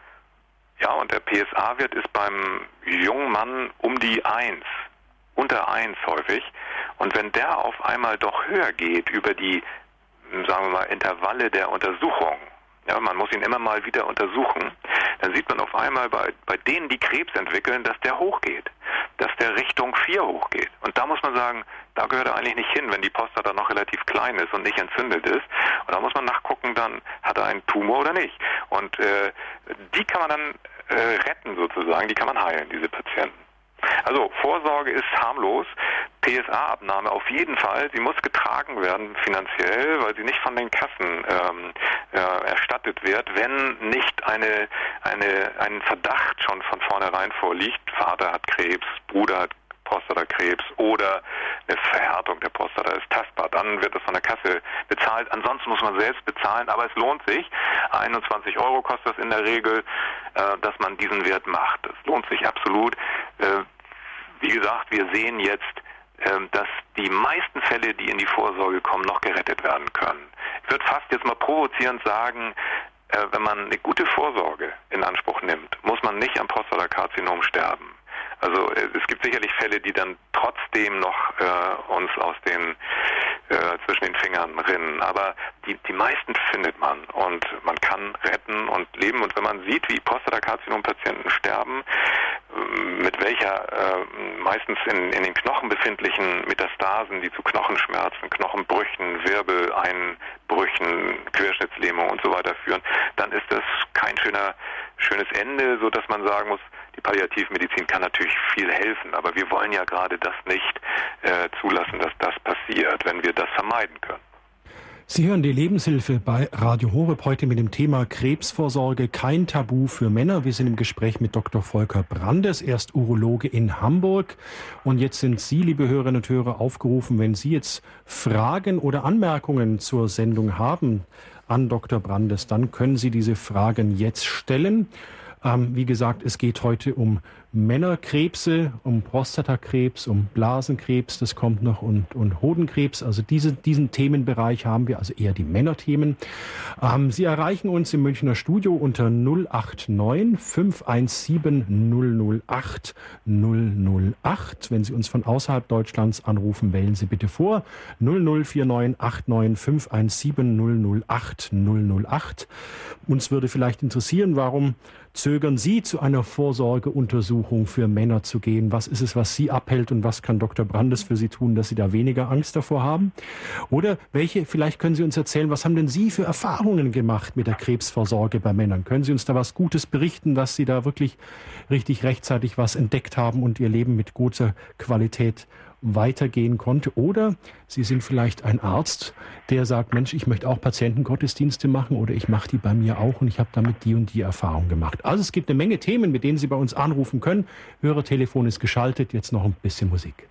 Ja, und der P S A-Wert ist beim jungen Mann um die eins, unter eins häufig. Und wenn der auf einmal doch höher geht über die, sagen wir mal, Intervalle der Untersuchung, ja, man muss ihn immer mal wieder untersuchen, dann sieht man auf einmal bei, bei denen, die Krebs entwickeln, dass der hochgeht, dass der Richtung vier hochgeht. Und da muss man sagen, da gehört er eigentlich nicht hin, wenn die Prostata noch relativ klein ist und nicht entzündet ist. Und da muss man nachgucken, dann hat er einen Tumor oder nicht. Und äh, die kann man dann äh, retten sozusagen, die kann man heilen, diese Patienten. Also Vorsorge ist harmlos, P S A-Abnahme auf jeden Fall, sie muss getragen werden finanziell, weil sie nicht von den Kassen ähm, äh, erstattet wird, wenn nicht eine, eine, ein Verdacht schon von vornherein vorliegt, Vater hat Krebs, Bruder hat Prostatakrebs oder eine Verhärtung der Prostata ist tastbar, dann wird das von der Kasse bezahlt. Ansonsten muss man selbst bezahlen, aber es lohnt sich. einundzwanzig Euro kostet das in der Regel, äh, dass man diesen Wert macht. Das lohnt sich absolut. Äh, wie gesagt, wir sehen jetzt, äh, dass die meisten Fälle, die in die Vorsorge kommen, noch gerettet werden können. Ich würde fast jetzt mal provozierend sagen, äh, wenn man eine gute Vorsorge in Anspruch nimmt, muss man nicht am Prostatakarzinom sterben. Also es gibt sicherlich Fälle, die dann trotzdem noch äh, uns aus den äh, zwischen den Fingern rinnen, aber die, die meisten findet man und man kann retten und leben. Und wenn man sieht, wie Prostatakarzinom-Patienten sterben, äh, mit welcher äh, meistens in, in den Knochen befindlichen Metastasen, die zu Knochenschmerzen, Knochenbrüchen, Wirbeleinbrüchen, Querschnittslähmung und so weiter führen, dann ist das kein schöner, schönes Ende, so dass man sagen muss, die Palliativmedizin kann natürlich viel helfen, aber wir wollen ja gerade das nicht äh, zulassen, dass das passiert, wenn wir das vermeiden können. Sie hören die Lebenshilfe bei Radio Horeb heute mit dem Thema Krebsvorsorge, kein Tabu für Männer. Wir sind im Gespräch mit Doktor Volker Brandes, er ist Urologe in Hamburg. Und jetzt sind Sie, liebe Hörerinnen und Hörer, aufgerufen, wenn Sie jetzt Fragen oder Anmerkungen zur Sendung haben an Doktor Brandes, dann können Sie diese Fragen jetzt stellen. Ähm, wie gesagt, es geht heute um Männerkrebse, um Prostatakrebs, um Blasenkrebs, das kommt noch, und, und Hodenkrebs. Also diese, diesen Themenbereich haben wir, also eher die Männerthemen. Ähm, Sie erreichen uns im Münchner Studio unter null acht neun fünf eins sieben null null acht null null acht. Wenn Sie uns von außerhalb Deutschlands anrufen, wählen Sie bitte vor null null vier neun acht neun fünf eins sieben null null acht null null acht. Uns würde vielleicht interessieren, warum zögern Sie, zu einer Vorsorgeuntersuchung für Männer zu gehen? Was ist es, was Sie abhält, und was kann Doktor Brandes für Sie tun, dass Sie da weniger Angst davor haben? Oder welche, vielleicht können Sie uns erzählen, was haben denn Sie für Erfahrungen gemacht mit der Krebsvorsorge bei Männern? Können Sie uns da was Gutes berichten, dass Sie da wirklich richtig rechtzeitig was entdeckt haben und Ihr Leben mit guter Qualität weitergehen konnte? Oder Sie sind vielleicht ein Arzt, der sagt, Mensch, ich möchte auch Patientengottesdienste machen oder ich mache die bei mir auch und ich habe damit die und die Erfahrung gemacht. Also es gibt eine Menge Themen, mit denen Sie bei uns anrufen können. Hörertelefon ist geschaltet, jetzt noch ein bisschen Musik.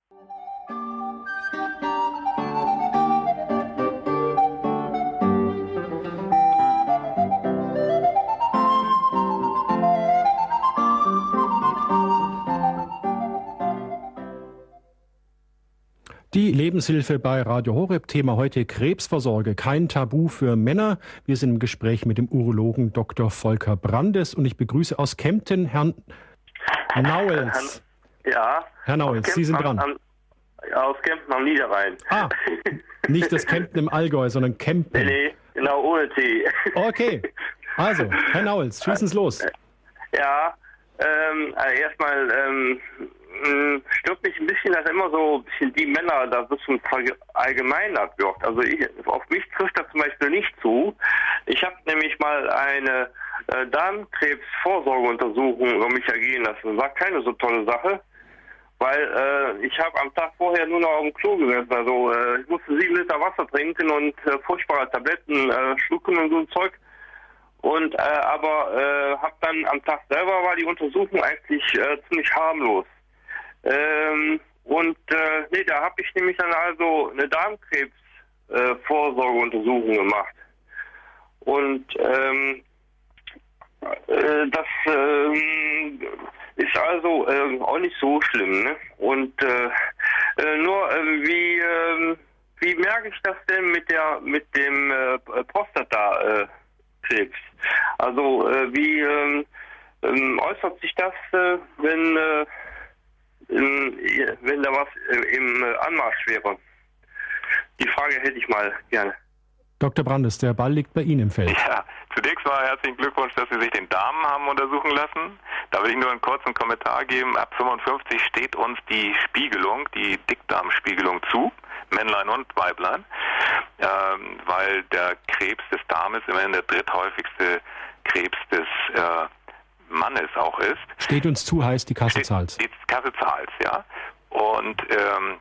Die Lebenshilfe bei Radio Horeb, Thema heute Krebsvorsorge, kein Tabu für Männer. Wir sind im Gespräch mit dem Urologen Doktor Volker Brandes und ich begrüße aus Kempten Herrn Nauels. Ja. Herr Nauels, Sie sind dran. Am, aus Kempten am Niederrhein. Ah, nicht das Kempten im Allgäu, sondern Kempten. Nee, nee, genau, ohne T. Okay, also, Herr Nauels, schießen Sie los. Ja, ähm, also erstmal, ähm, mh, stört mich ein bisschen, dass immer so ein bisschen die Männer da so zum verallgemeinert wird. Also ich, auf mich trifft das zum Beispiel nicht zu. Ich habe nämlich mal eine äh, Darmkrebsvorsorgeuntersuchung über mich ergehen lassen. War keine so tolle Sache, weil äh, ich habe am Tag vorher nur noch auf dem Klo gesessen. Also äh, ich musste sieben Liter Wasser trinken und äh, furchtbare Tabletten äh, schlucken und so ein Zeug. Und äh, aber äh, habe dann am Tag selber war die Untersuchung eigentlich äh, ziemlich harmlos. Ähm, und äh, nee, da habe ich nämlich dann also eine Darmkrebs-Vorsorgeuntersuchung äh, gemacht. Und ähm, äh, das äh, ist also äh, auch nicht so schlimm, ne? Und äh, äh, nur äh, wie äh, wie merke ich das denn mit der mit dem äh, Prostata äh, Krebs? Also äh, wie ähm, ähm, äußert sich das, äh, wenn äh, in, wenn da was äh, im äh, Anmarsch wäre? Die Frage hätte ich mal gerne. Doktor Brandes, der Ball liegt bei Ihnen im Feld. Ja, zunächst mal herzlichen Glückwunsch, dass Sie sich den Darm haben untersuchen lassen. Da will ich nur einen kurzen Kommentar geben. Ab fünfundfünfzig steht uns die Spiegelung, die Dickdarmspiegelung zu, Männlein und Weiblein, ähm, weil der Krebs des Darmes immerhin der dritthäufigste Krebs des äh, Mannes auch ist. Steht uns zu, heißt die Kasse zahlt's. Die Kasse zahlt's, ja. Und ähm,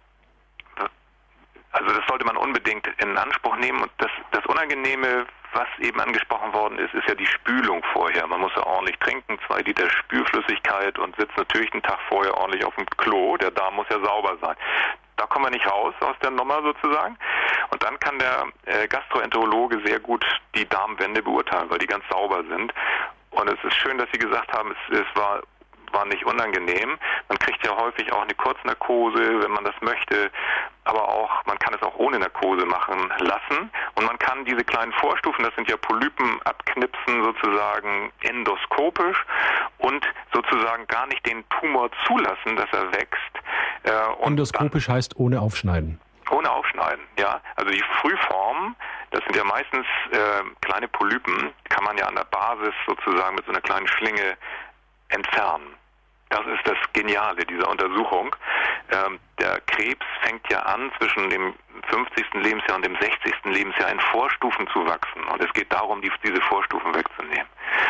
also das sollte man unbedingt in Anspruch nehmen. Und das, das Unangenehme, was eben angesprochen worden ist, ist ja die Spülung vorher. Man muss ja ordentlich trinken, zwei Liter Spülflüssigkeit und sitzt natürlich einen Tag vorher ordentlich auf dem Klo. Der Darm muss ja sauber sein. Da kommen wir nicht raus aus der Nummer sozusagen. Und dann kann der äh, Gastroenterologe sehr gut die Darmwände beurteilen, weil die ganz sauber sind. Und es ist schön, dass Sie gesagt haben, es, es war, war nicht unangenehm. Man kriegt ja häufig auch eine Kurznarkose, wenn man das möchte. Aber auch, man kann es auch ohne Narkose machen lassen. Und man kann diese kleinen Vorstufen, das sind ja Polypen, abknipsen sozusagen endoskopisch und sozusagen gar nicht den Tumor zulassen, dass er wächst. Äh, und endoskopisch dann, heißt ohne Aufschneiden? Ohne Aufschneiden, ja. Also die Frühform, das sind ja meistens äh, kleine Polypen, kann man ja an der Basis sozusagen mit so einer kleinen Schlinge entfernen. Das ist das Geniale dieser Untersuchung. Ähm, der Krebs fängt ja an, zwischen dem fünfzigsten Lebensjahr und dem sechzigsten Lebensjahr in Vorstufen zu wachsen. Und es geht darum, die, diese Vorstufen wegzunehmen.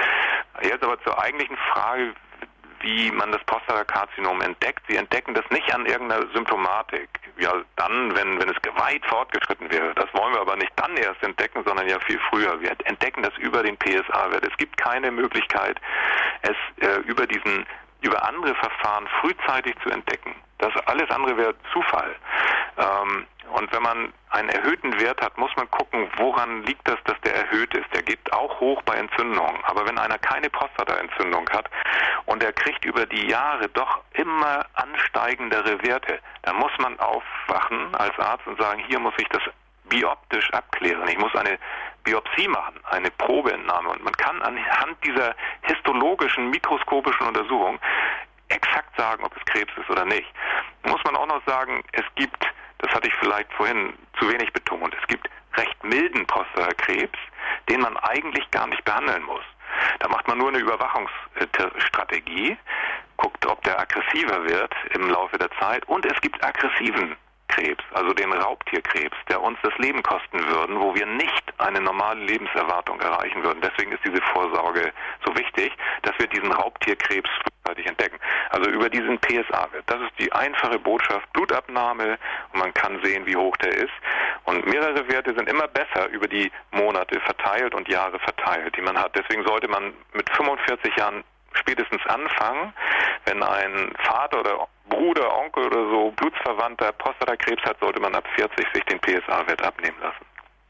Jetzt aber zur eigentlichen Frage, wie man das Prostatakarzinom entdeckt. Sie entdecken das nicht an irgendeiner Symptomatik. Ja, dann, wenn, wenn es weit fortgeschritten wäre. Das wollen wir aber nicht dann erst entdecken, sondern ja viel früher. Wir entdecken das über den P S A-Wert. Es gibt keine Möglichkeit, es äh, über diesen über andere Verfahren frühzeitig zu entdecken. Das alles andere wäre Zufall. Ähm, und wenn man einen erhöhten Wert hat, muss man gucken, woran liegt das, dass der erhöht ist. Der geht auch hoch bei Entzündungen. Aber wenn einer keine Prostataentzündung hat und er kriegt über die Jahre doch immer ansteigendere Werte, dann muss man aufwachen als Arzt und sagen, hier muss ich das bioptisch abklären. Ich muss eine Biopsie machen, eine Probeentnahme. Und man kann anhand dieser histologischen, mikroskopischen Untersuchung exakt sagen, ob es Krebs ist oder nicht. Da muss man auch noch sagen, es gibt, das hatte ich vielleicht vorhin zu wenig betont, es gibt recht milden Prostatakrebs, den man eigentlich gar nicht behandeln muss. Da macht man nur eine Überwachungsstrategie, guckt, ob der aggressiver wird im Laufe der Zeit. Und es gibt aggressiven Krebs, also den Raubtierkrebs, der uns das Leben kosten würden, wo wir nicht eine normale Lebenserwartung erreichen würden. Deswegen ist diese Vorsorge so wichtig, dass wir diesen Raubtierkrebs frühzeitig entdecken. Also über diesen P S A-Wert. Das ist die einfache Botschaft, Blutabnahme, und man kann sehen, wie hoch der ist. Und mehrere Werte sind immer besser über die Monate verteilt und Jahre verteilt, die man hat. Deswegen sollte man mit fünfundvierzig Jahren spätestens anfangen, wenn ein Vater oder Bruder, Onkel oder so Blutsverwandter Prostatakrebs hat, sollte man ab vierzig sich den P S A-Wert abnehmen lassen.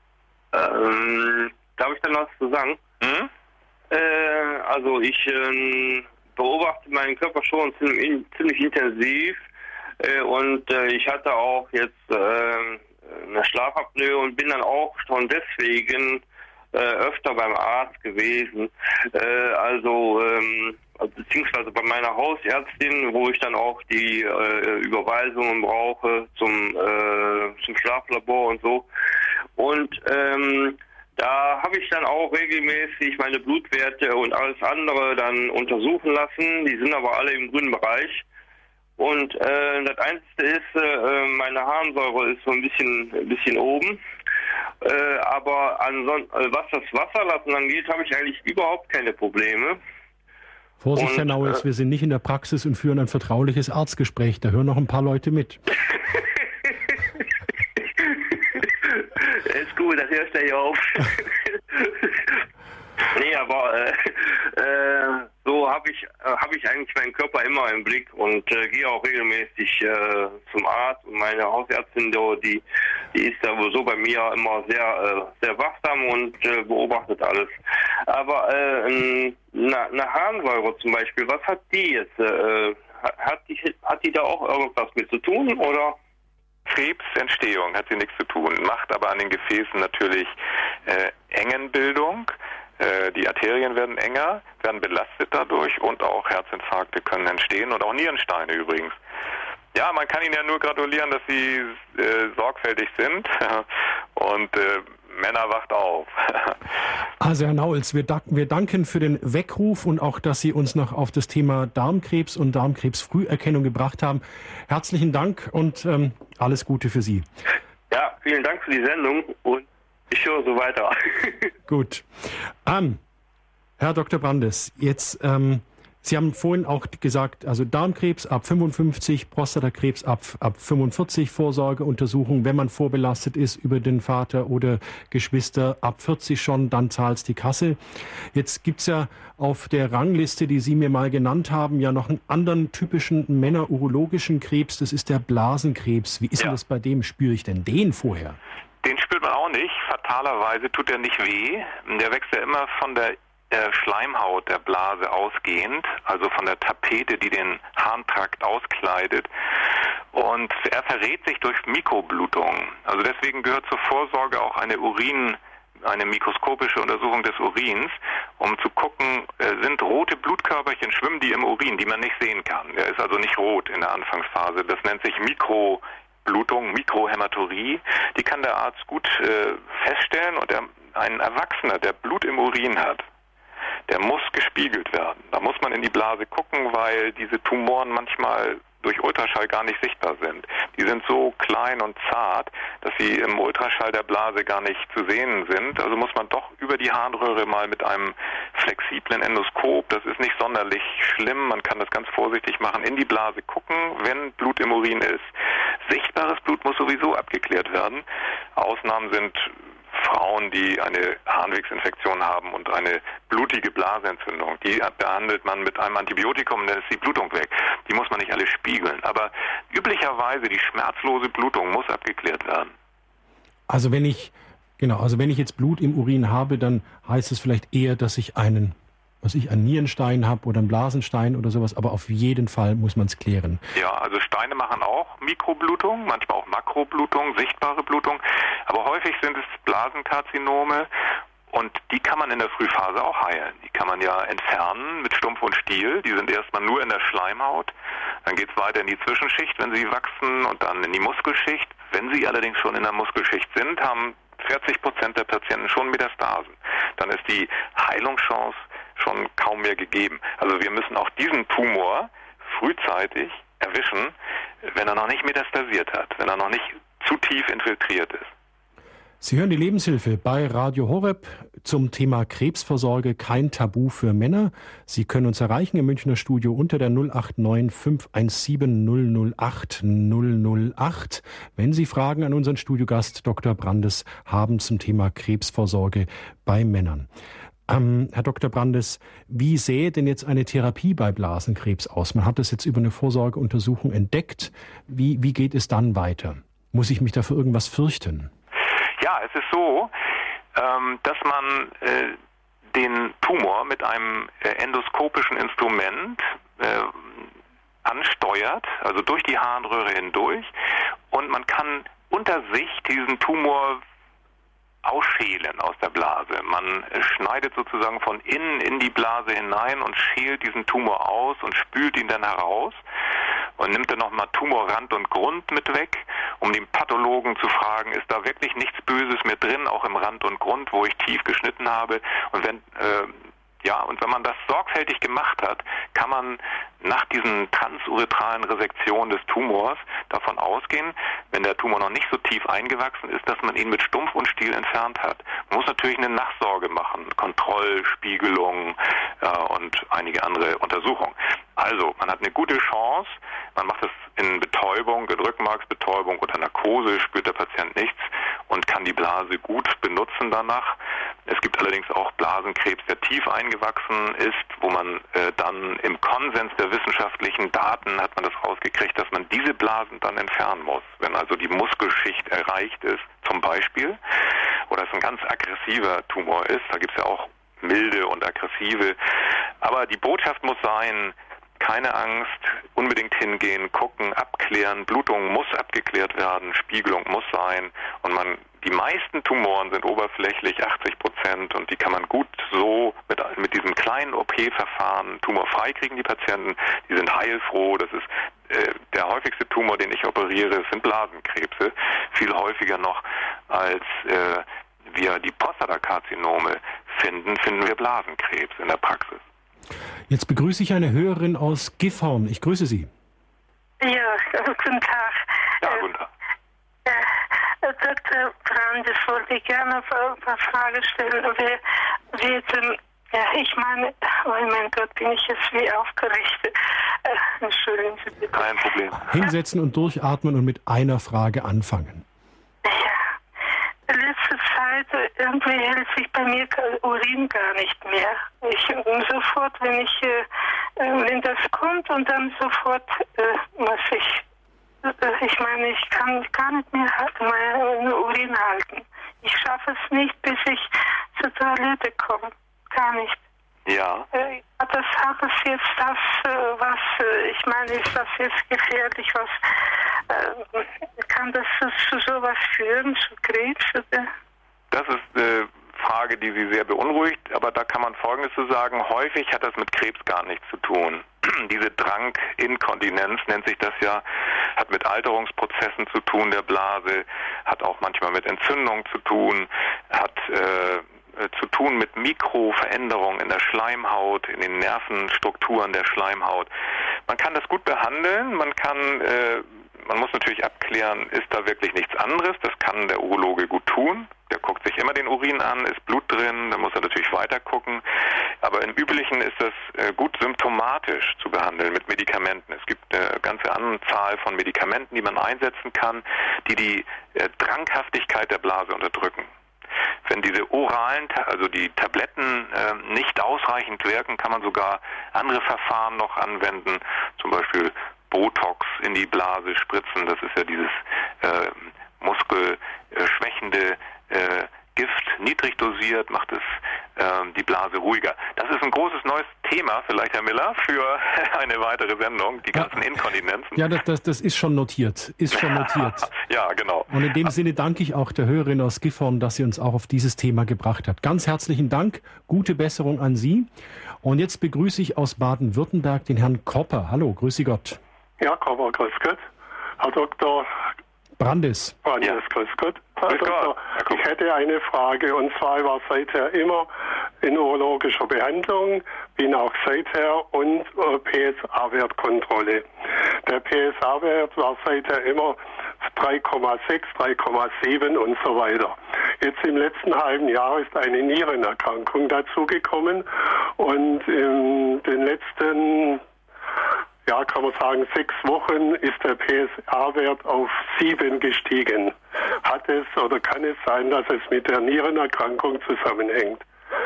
Ähm, darf ich dann was zu sagen? Hm? Äh, also ich äh, beobachte meinen Körper schon ziemlich, ziemlich intensiv äh, und äh, ich hatte auch jetzt äh, eine Schlafapnoe und bin dann auch schon deswegen äh, öfter beim Arzt gewesen. Äh, also ähm, beziehungsweise bei meiner Hausärztin, wo ich dann auch die äh, Überweisungen brauche zum, äh, zum Schlaflabor und so. Und ähm, da habe ich dann auch regelmäßig meine Blutwerte und alles andere dann untersuchen lassen. Die sind aber alle im grünen Bereich. Und äh, das Einzige ist, äh, meine Harnsäure ist so ein bisschen, ein bisschen oben. Äh, aber ansonsten, äh, was das Wasserlassen angeht, habe ich eigentlich überhaupt keine Probleme. Vorsicht, und, Herr Nauels, äh, wir sind nicht in der Praxis und führen ein vertrauliches Arztgespräch. Da hören noch ein paar Leute mit. Ist gut, das hörst du ja auf. Nee, aber äh, äh, so habe ich, äh, hab ich eigentlich meinen Körper immer im Blick und äh, gehe auch regelmäßig äh, zum Arzt. Und meine Hausärztin, die, die ist da so bei mir immer sehr, äh, sehr wachsam und äh, beobachtet alles. Aber äh, eine, eine Harnsäure zum Beispiel, was hat die jetzt? Äh, hat, die, hat die da auch irgendwas mit zu tun, oder? Krebsentstehung hat sie nichts zu tun, macht aber an den Gefäßen natürlich äh, Engenbildung. Äh, die Arterien werden enger, werden belastet dadurch und auch Herzinfarkte können entstehen und auch Nierensteine übrigens. Ja, man kann Ihnen ja nur gratulieren, dass Sie äh, sorgfältig sind und äh, Männer wacht auf. Also Herr Nauels, wir, dank, wir danken für den Weckruf und auch, dass Sie uns noch auf das Thema Darmkrebs und Darmkrebsfrüherkennung gebracht haben. Herzlichen Dank und ähm, alles Gute für Sie. Ja, vielen Dank für die Sendung und ich höre so weiter. Gut. Ähm, Herr Doktor Brandes, jetzt, ähm, Sie haben vorhin auch gesagt, also Darmkrebs ab fünfundfünfzig, Prostatakrebs ab, ab fünfundvierzig, Vorsorgeuntersuchung, wenn man vorbelastet ist über den Vater oder Geschwister, ab vierzig schon, dann zahlt die Kasse. Jetzt gibt's ja auf der Rangliste, die Sie mir mal genannt haben, ja noch einen anderen typischen männerurologischen Krebs, das ist der Blasenkrebs. Wie ist ja. denn das bei dem? Spüre ich denn den vorher? Den spürt man auch nicht. Fatalerweise tut er nicht weh. Der wächst ja immer von der der Schleimhaut der Blase ausgehend, also von der Tapete, die den Harntrakt auskleidet. Und er verrät sich durch Mikroblutung. Also deswegen gehört zur Vorsorge auch eine Urin, eine mikroskopische Untersuchung des Urins, um zu gucken, sind rote Blutkörperchen, schwimmen die im Urin, die man nicht sehen kann. Der ist also nicht rot in der Anfangsphase. Das nennt sich Mikroblutung, Mikrohämaturie. Die kann der Arzt gut äh, feststellen und er, ein Erwachsener, der Blut im Urin hat, der muss gespiegelt werden. Da muss man in die Blase gucken, weil diese Tumoren manchmal durch Ultraschall gar nicht sichtbar sind. Die sind so klein und zart, dass sie im Ultraschall der Blase gar nicht zu sehen sind. Also muss man doch über die Harnröhre mal mit einem flexiblen Endoskop, das ist nicht sonderlich schlimm, man kann das ganz vorsichtig machen, in die Blase gucken, wenn Blut im Urin ist. Sichtbares Blut muss sowieso abgeklärt werden. Ausnahmen sind Frauen, die eine Harnwegsinfektion haben und eine blutige Blaseentzündung, die behandelt man mit einem Antibiotikum, dann ist die Blutung weg. Die muss man nicht alle spiegeln. Aber üblicherweise die schmerzlose Blutung muss abgeklärt werden. Also wenn ich, genau, also wenn ich jetzt Blut im Urin habe, dann heißt es vielleicht eher, dass ich einen, was ich, einen Nierenstein habe oder einen Blasenstein oder sowas, aber auf jeden Fall muss man es klären. Ja, also Steine machen auch Mikroblutung, manchmal auch Makroblutung, sichtbare Blutung, aber häufig sind es Blasenkarzinome und die kann man in der Frühphase auch heilen. Die kann man ja entfernen mit Stumpf und Stiel, die sind erstmal nur in der Schleimhaut, dann geht es weiter in die Zwischenschicht, wenn sie wachsen und dann in die Muskelschicht. Wenn sie allerdings schon in der Muskelschicht sind, haben vierzig Prozent der Patienten schon Metastasen. Dann ist die Heilungschance schon kaum mehr gegeben. Also wir müssen auch diesen Tumor frühzeitig erwischen, wenn er noch nicht metastasiert hat, wenn er noch nicht zu tief infiltriert ist. Sie hören die Lebenshilfe bei Radio Horeb zum Thema Krebsvorsorge, kein Tabu für Männer. Sie können uns erreichen im Münchner Studio unter der null acht neun fünf eins sieben null null acht null null acht. Wenn Sie Fragen an unseren Studiogast Doktor Brandes haben zum Thema Krebsvorsorge bei Männern. Ähm, Herr Doktor Brandes, wie sähe denn jetzt eine Therapie bei Blasenkrebs aus? Man hat das jetzt über eine Vorsorgeuntersuchung entdeckt. Wie, wie geht es dann weiter? Muss ich mich dafür irgendwas fürchten? Ja, es ist so, ähm, dass man äh, den Tumor mit einem äh, endoskopischen Instrument äh, ansteuert, also durch die Harnröhre hindurch, und man kann unter sich diesen Tumor ausschälen aus der Blase. Man schneidet sozusagen von innen in die Blase hinein und schält diesen Tumor aus und spült ihn dann heraus und nimmt dann nochmal Tumorrand und Grund mit weg, um den Pathologen zu fragen, ist da wirklich nichts Böses mehr drin, auch im Rand und Grund, wo ich tief geschnitten habe. Und wenn äh, Ja, und wenn man das sorgfältig gemacht hat, kann man nach diesen transuretralen Resektionen des Tumors davon ausgehen, wenn der Tumor noch nicht so tief eingewachsen ist, dass man ihn mit Stumpf und Stiel entfernt hat. Man muss natürlich eine Nachsorge machen, Kontrollspiegelung äh, und einige andere Untersuchungen. Also, man hat eine gute Chance, man macht es in Betäubung, in Rückenmarksbetäubung oder Narkose, spürt der Patient nichts und kann die Blase gut benutzen danach. Es gibt allerdings auch Blasenkrebs, der tief eingewachsen ist, wo man äh, dann im Konsens der wissenschaftlichen Daten hat man das rausgekriegt, dass man diese Blasen dann entfernen muss. Wenn also die Muskelschicht erreicht ist, zum Beispiel, oder es ein ganz aggressiver Tumor ist, da gibt es ja auch milde und aggressive. Aber die Botschaft muss sein, keine Angst, unbedingt hingehen, gucken, abklären, Blutung muss abgeklärt werden, Spiegelung muss sein und man, die meisten Tumoren sind oberflächlich, achtzig Prozent, und die kann man gut so mit, mit diesem kleinen O P-Verfahren tumorfrei kriegen, die Patienten, die sind heilfroh, das ist äh, der häufigste Tumor, den ich operiere, sind Blasenkrebse, viel häufiger noch als äh, wir die Prostatakarzinome finden, finden wir Blasenkrebs in der Praxis. Jetzt begrüße ich eine Hörerin aus Gifhorn. Ich grüße Sie. Ja, guten Tag. Ja, guten Tag. Äh, äh, Doktor Brandes, wollte ich gerne ein paar Fragen stellen. Wer wird, ähm, ja, ich meine, oh mein Gott, bin ich jetzt wie aufgeregt. Äh, entschuldigen Sie bitte. Kein Problem. Hinsetzen und durchatmen und mit einer Frage anfangen. Ja, letzte Zeit, irgendwie hält sich bei mir Urin gar nicht mehr. Ich sofort, wenn ich, äh, wenn das kommt und dann sofort äh, muss ich, äh, ich meine, ich kann gar nicht mehr meinen Urin halten. Ich schaffe es nicht, bis ich zur Toilette komme. Gar nicht. Ja. Äh, das hat es jetzt das, äh, was, äh, ich meine, ist das jetzt gefährlich, was, äh, kann das zu sowas führen, zu Krebs? Oder? Das ist eine Frage, die Sie sehr beunruhigt, aber da kann man Folgendes zu sagen. Häufig hat das mit Krebs gar nichts zu tun. Diese Dranginkontinenz nennt sich das ja, hat mit Alterungsprozessen zu tun der Blase, hat auch manchmal mit Entzündung zu tun, hat äh, zu tun mit Mikroveränderungen in der Schleimhaut, in den Nervenstrukturen der Schleimhaut. Man kann das gut behandeln, man kann, äh, man muss natürlich abklären, ist da wirklich nichts anderes, das kann der Urologe gut tun. Der guckt sich immer den Urin an, ist Blut drin, dann muss er natürlich weiter gucken. Aber im Üblichen ist das äh, gut symptomatisch zu behandeln mit Medikamenten. Es gibt eine ganze Anzahl von Medikamenten, die man einsetzen kann, die die äh, Dranghaftigkeit der Blase unterdrücken. Wenn diese oralen, also die Tabletten äh, nicht ausreichend wirken, kann man sogar andere Verfahren noch anwenden, zum Beispiel Botox in die Blase spritzen. Das ist ja dieses äh, muskelschwächende äh, Gift, niedrig dosiert, macht es äh, die Blase ruhiger. Das ist ein großes neues Thema, vielleicht Herr Miller, für eine weitere Sendung, die ganzen ja. Inkontinenzen. Ja, das, das, das ist schon notiert, ist schon notiert. Ja, genau. Und in dem Sinne danke ich auch der Hörerin aus Gifhorn, dass sie uns auch auf dieses Thema gebracht hat. Ganz herzlichen Dank, gute Besserung an Sie. Und jetzt begrüße ich aus Baden-Württemberg den Herrn Kopper. Hallo, grüße Gott. Ja, Kopper, grüß Gott. Herr Doktor Brandes. Brandes, ja. Grüß Gott. Herr grüß Doktor, Gott. Ich hätte eine Frage, und zwar war seither immer in urologischer Behandlung, bin auch seither und äh, P S A-Wertkontrolle. Der P S A-Wert war seither immer drei Komma sechs, drei Komma sieben und so weiter. Jetzt im letzten halben Jahr ist eine Nierenerkrankung dazugekommen und in den letzten, ja, kann man sagen, sechs Wochen ist der P S A-Wert auf sieben gestiegen. Hat es oder kann es sein, dass es mit der Nierenerkrankung zusammenhängt?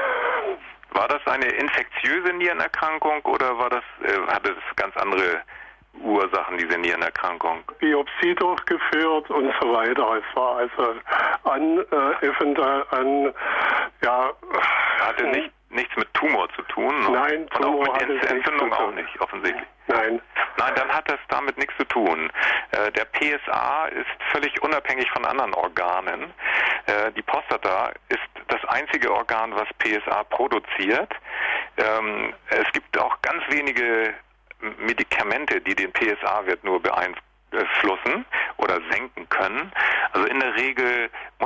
War das eine infektiöse Nierenerkrankung oder war das, äh, hatte es ganz andere Ursachen, diese Nierenerkrankung? Biopsie durchgeführt und so weiter. Es war also an, äh, eventuell an, ja... Hatte nicht, nichts mit Tumor zu tun? Ne? Nein, Tumor und auch mit hatte Ent- Entzündung auch nicht, offensichtlich. Nein. Nein, dann hat das damit nichts zu tun. Äh, der P S A ist völlig unabhängig von anderen Organen. Äh, die Prostata ist das einzige Organ, was P S A produziert. Ähm, es gibt auch ganz wenige Medikamente, die den P S A-Wert nur beeinflussen oder senken können. Also in der Regel muss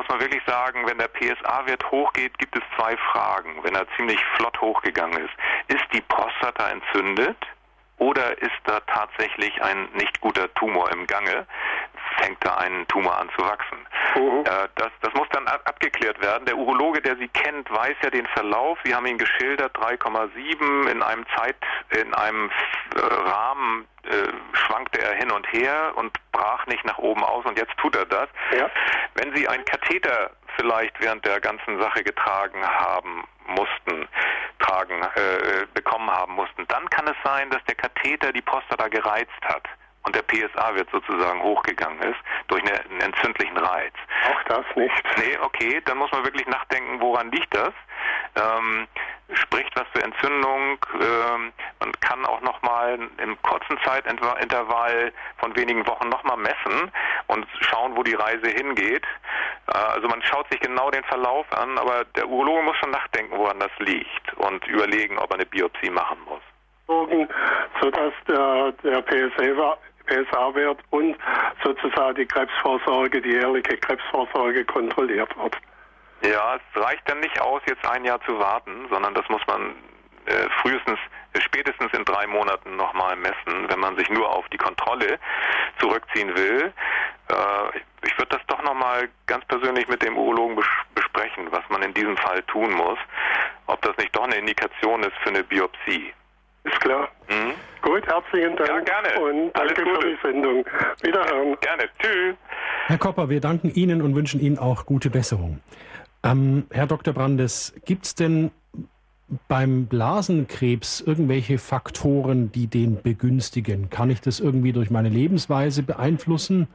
muss man wirklich sagen, wenn der P S A-Wert hochgeht, gibt es zwei Fragen. Wenn er ziemlich flott hochgegangen ist, ist die Prostata entzündet oder ist da tatsächlich ein nicht guter Tumor im Gange? Fängt da ein Tumor an zu wachsen? Mhm. Äh, das, das muss dann ab, abgeklärt werden. Der Urologe, der Sie kennt, weiß ja den Verlauf. Sie haben ihn geschildert, drei Komma sieben in einem Zeit, in einem äh, Rahmen äh, schwankte er hin und her und brach nicht nach oben aus und jetzt tut er das. Ja. Wenn Sie einen Katheter vielleicht während der ganzen Sache getragen haben mussten, tragen, äh, bekommen haben mussten, dann kann es sein, dass der Katheter die Prostata gereizt hat und der P S A-Wert sozusagen hochgegangen ist durch eine, einen entzündlichen Reiz. Auch das nicht. Nee, okay, dann muss man wirklich nachdenken, woran liegt das? Ähm, spricht was für Entzündung. Ähm, man kann auch nochmal im kurzen Zeitintervall von wenigen Wochen nochmal messen und schauen, wo die Reise hingeht. Äh, also man schaut sich genau den Verlauf an, aber der Urologe muss schon nachdenken, woran das liegt und überlegen, ob er eine Biopsie machen muss. Sodass der, der P S A-Wert und sozusagen die Krebsvorsorge, die jährliche Krebsvorsorge kontrolliert wird. Ja, es reicht dann nicht aus, jetzt ein Jahr zu warten, sondern das muss man äh, frühestens, äh, spätestens in drei Monaten nochmal messen, wenn man sich nur auf die Kontrolle zurückziehen will. Äh, ich würde das doch nochmal ganz persönlich mit dem Urologen bes- besprechen, was man in diesem Fall tun muss, ob das nicht doch eine Indikation ist für eine Biopsie. Ist klar. Mhm. Gut, herzlichen Dank. Ja, gerne. Und danke für die Sendung. Wiederhören. Ja, gerne. Tschüss. Herr Kopper, wir danken Ihnen und wünschen Ihnen auch gute Besserung. Ähm, Herr Doktor Brandes, gibt es denn beim Blasenkrebs irgendwelche Faktoren, die den begünstigen? Kann ich das irgendwie durch meine Lebensweise beeinflussen?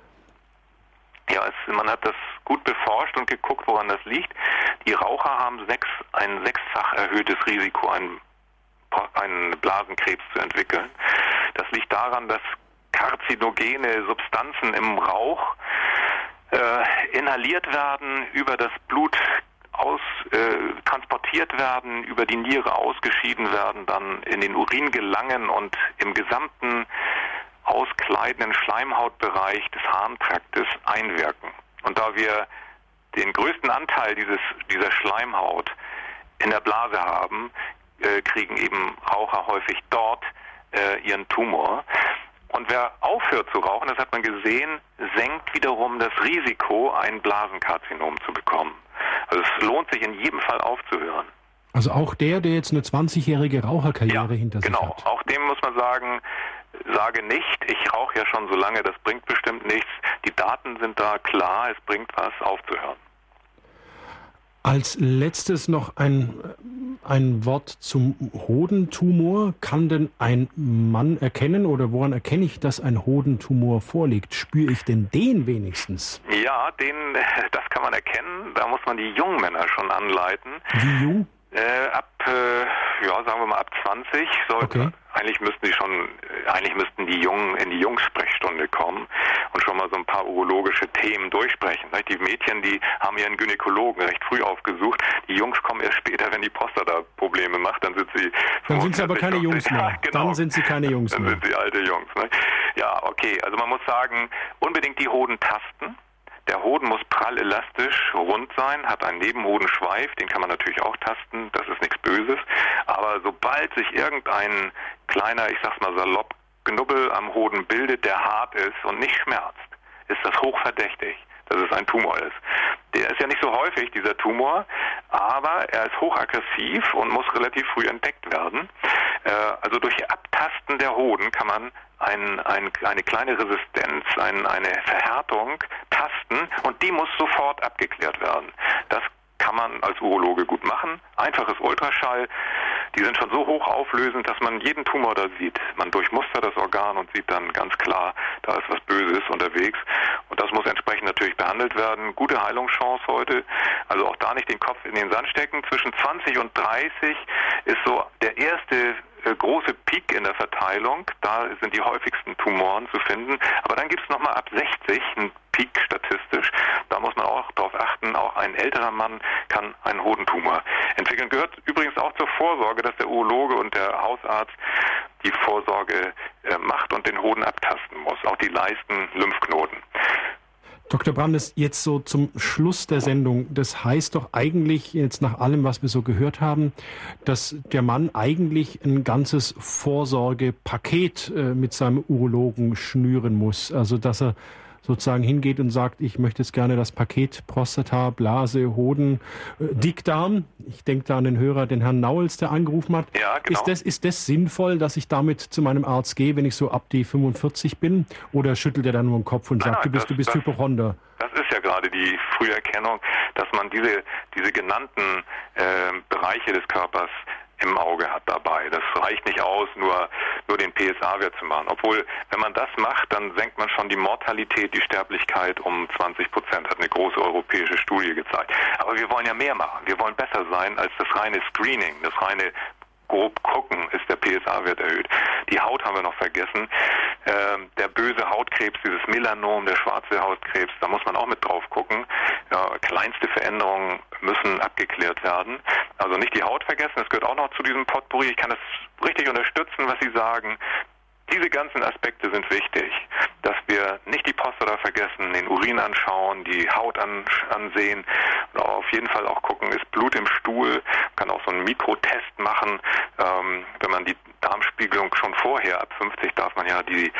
Ja, es, man hat das gut beforscht und geguckt, woran das liegt. Die Raucher haben sechs, ein sechsfach erhöhtes Risiko, einen einen Blasenkrebs zu entwickeln. Das liegt daran, dass karzinogene Substanzen im Rauch äh, inhaliert werden, über das Blut aus, äh, transportiert werden, über die Niere ausgeschieden werden, dann in den Urin gelangen und im gesamten auskleidenden Schleimhautbereich des Harntraktes einwirken. Und da wir den größten Anteil dieses, dieser Schleimhaut in der Blase haben, kriegen eben Raucher häufig dort äh, ihren Tumor. Und wer aufhört zu rauchen, das hat man gesehen, senkt wiederum das Risiko, ein Blasenkarzinom zu bekommen. Also es lohnt sich in jedem Fall aufzuhören. Also auch der, der jetzt eine zwanzigjährige Raucherkarriere ja, hinter sich genau. hat? Genau, auch dem muss man sagen, sage nicht, ich rauche ja schon so lange, das bringt bestimmt nichts. Die Daten sind da klar, es bringt was, aufzuhören. Als letztes noch ein, ein Wort zum Hodentumor. Kann denn ein Mann erkennen oder woran erkenne ich, dass ein Hodentumor vorliegt? Spüre ich denn den wenigstens? Ja, den, das kann man erkennen. Da muss man die jungen Männer schon anleiten. Wie jung? Äh, ab, äh, ja, sagen wir mal ab zwanzig. Sollte, okay. Eigentlich müssten die schon, eigentlich müssten die Jungen in die Jungssprechstunde kommen und schon mal so ein paar urologische Themen durchsprechen. Die Mädchen, die haben ihren Gynäkologen recht früh aufgesucht. Die Jungs kommen erst später, wenn die Prostata Probleme macht. Dann sind sie. Dann sind sie aber keine Jungs mehr. Ja, genau. Dann sind sie keine Jungs dann mehr. Dann sind sie alte Jungs. Ne? Ja, okay. Also man muss sagen, unbedingt die Hoden tasten. Der Hoden muss prall elastisch, rund sein, hat einen Nebenhodenschweif, den kann man natürlich auch tasten, das ist nichts Böses. Aber sobald sich irgendein kleiner, ich sag's mal salopp, Knubbel am Hoden bildet, der hart ist und nicht schmerzt, ist das hochverdächtig, dass es ein Tumor ist. Der ist ja nicht so häufig, dieser Tumor, aber er ist hochaggressiv und muss relativ früh entdeckt werden. Äh, also durch Abtasten der Hoden kann man ein, ein, eine kleine Resistenz, ein, eine Verhärtung tasten und die muss sofort abgeklärt werden. Das kann man als Urologe gut machen. Einfaches Ultraschall, die sind schon so hoch auflösend, dass man jeden Tumor da sieht. Man durchmustert das Organ und sieht dann ganz klar, da ist was Böses unterwegs. Und das muss entsprechend natürlich behandelt werden. Gute Heilungschance heute. Also auch da nicht den Kopf in den Sand stecken. Zwischen zwanzig und dreißig ist so der erste äh, große Peak in der Verteilung. Da sind die häufigsten Tumoren zu finden. Aber dann gibt es nochmal ab sechzig einen Peak statistisch. Da muss man auch darauf achten, auch ein älterer Mann kann einen Hodentumor entwickeln. Gehört übrigens auch zur Vorsorge, dass der Urologe und der Hausarzt die Vorsorge äh, macht und den Hoden abtasten muss. Auch die Leisten, Lymphknoten. Doktor Brandes, jetzt so zum Schluss der Sendung. Das heißt doch eigentlich, jetzt nach allem, was wir so gehört haben, dass der Mann eigentlich ein ganzes Vorsorgepaket äh, mit seinem Urologen schnüren muss. Also, dass er sozusagen hingeht und sagt, ich möchte jetzt gerne das Paket Prostata, Blase, Hoden, äh, Dickdarm. Ich denke da an den Hörer, den Herrn Nauels, der angerufen hat. Ja, genau. Ist das, ist das sinnvoll, dass ich damit zu meinem Arzt gehe, wenn ich so ab die fünfundvierzig bin? Oder schüttelt er dann nur den Kopf und nein, sagt, nein, du bist, das, du bist das, Hypochonder? Das ist ja gerade die Früherkennung, dass man diese, diese genannten äh, Bereiche des Körpers im Auge hat dabei. Das reicht nicht aus, nur, nur den P S A-Wert zu machen. Obwohl, wenn man das macht, dann senkt man schon die Mortalität, die Sterblichkeit um zwanzig Prozent, hat eine große europäische Studie gezeigt. Aber wir wollen ja mehr machen. Wir wollen besser sein als das reine Screening, das reine grob gucken, ist der P S A-Wert erhöht. Die Haut haben wir noch vergessen. Ähm, der böse Hautkrebs, dieses Melanom, der schwarze Hautkrebs, da muss man auch mit drauf gucken. Ja, kleinste Veränderungen müssen abgeklärt werden. Also nicht die Haut vergessen, das gehört auch noch zu diesem Potpourri. Ich kann das richtig unterstützen, was Sie sagen. Diese ganzen Aspekte sind wichtig, dass wir nicht die Prostata vergessen, den Urin anschauen, die Haut an, ansehen und auf jeden Fall auch gucken, ist Blut im Stuhl. Man kann auch so einen Mikrotest machen, ähm, wenn man die Darmspiegelung schon vorher, ab fünfzig darf man ja die,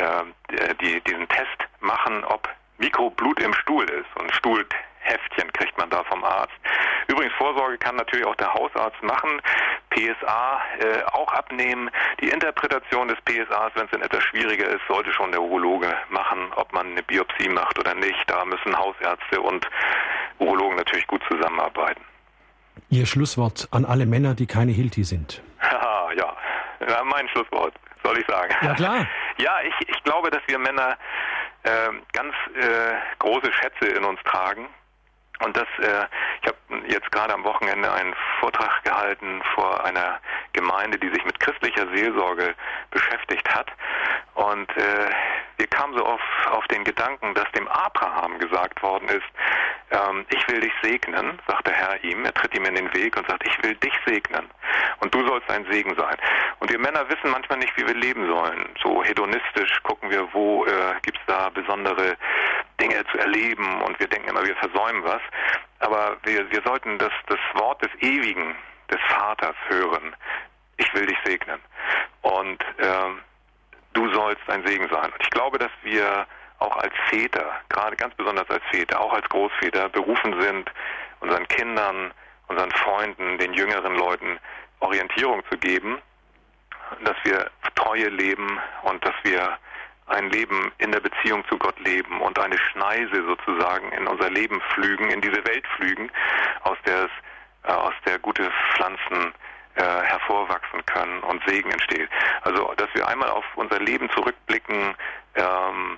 äh, die, diesen Test machen, ob Mikroblut im Stuhl ist. Und ein Stuhlheftchen kriegt man da vom Arzt. Übrigens, Vorsorge kann natürlich auch der Hausarzt machen, P S A äh, auch abnehmen. Die Interpretation des P S As, wenn es dann etwas schwieriger ist, sollte schon der Urologe machen, ob man eine Biopsie macht oder nicht. Da müssen Hausärzte und Urologen natürlich gut zusammenarbeiten. Ihr Schlusswort an alle Männer, die keine Hilti sind. Haha, ja. ja, mein Schlusswort, soll ich sagen. Ja, klar. Ja, ich, ich glaube, dass wir Männer äh, ganz äh, große Schätze in uns tragen. Und das, äh, ich habe jetzt gerade am Wochenende einen Vortrag gehalten vor einer Gemeinde, die sich mit christlicher Seelsorge beschäftigt hat. Und äh, wir kamen so auf, auf den Gedanken, dass dem Abraham gesagt worden ist, ähm, ich will dich segnen, sagt der Herr ihm, er tritt ihm in den Weg und sagt, ich will dich segnen und du sollst ein Segen sein. Und wir Männer wissen manchmal nicht, wie wir leben sollen. So hedonistisch gucken wir, wo äh, gibt es da besondere Dinge zu erleben und wir denken immer, wir versäumen was. Aber wir, wir sollten das, das Wort des Ewigen, des Vaters hören. Ich will dich segnen. Und ähm, du sollst ein Segen sein. Und ich glaube, dass wir auch als Väter, gerade ganz besonders als Väter, auch als Großväter berufen sind, unseren Kindern, unseren Freunden, den jüngeren Leuten Orientierung zu geben, dass wir Treue leben und dass wir ein Leben in der Beziehung zu Gott leben und eine Schneise sozusagen in unser Leben pflügen, in diese Welt pflügen, aus der es, äh, aus der gute Pflanzen äh, hervorwachsen können und Segen entsteht. Also, dass wir einmal auf unser Leben zurückblicken, ähm,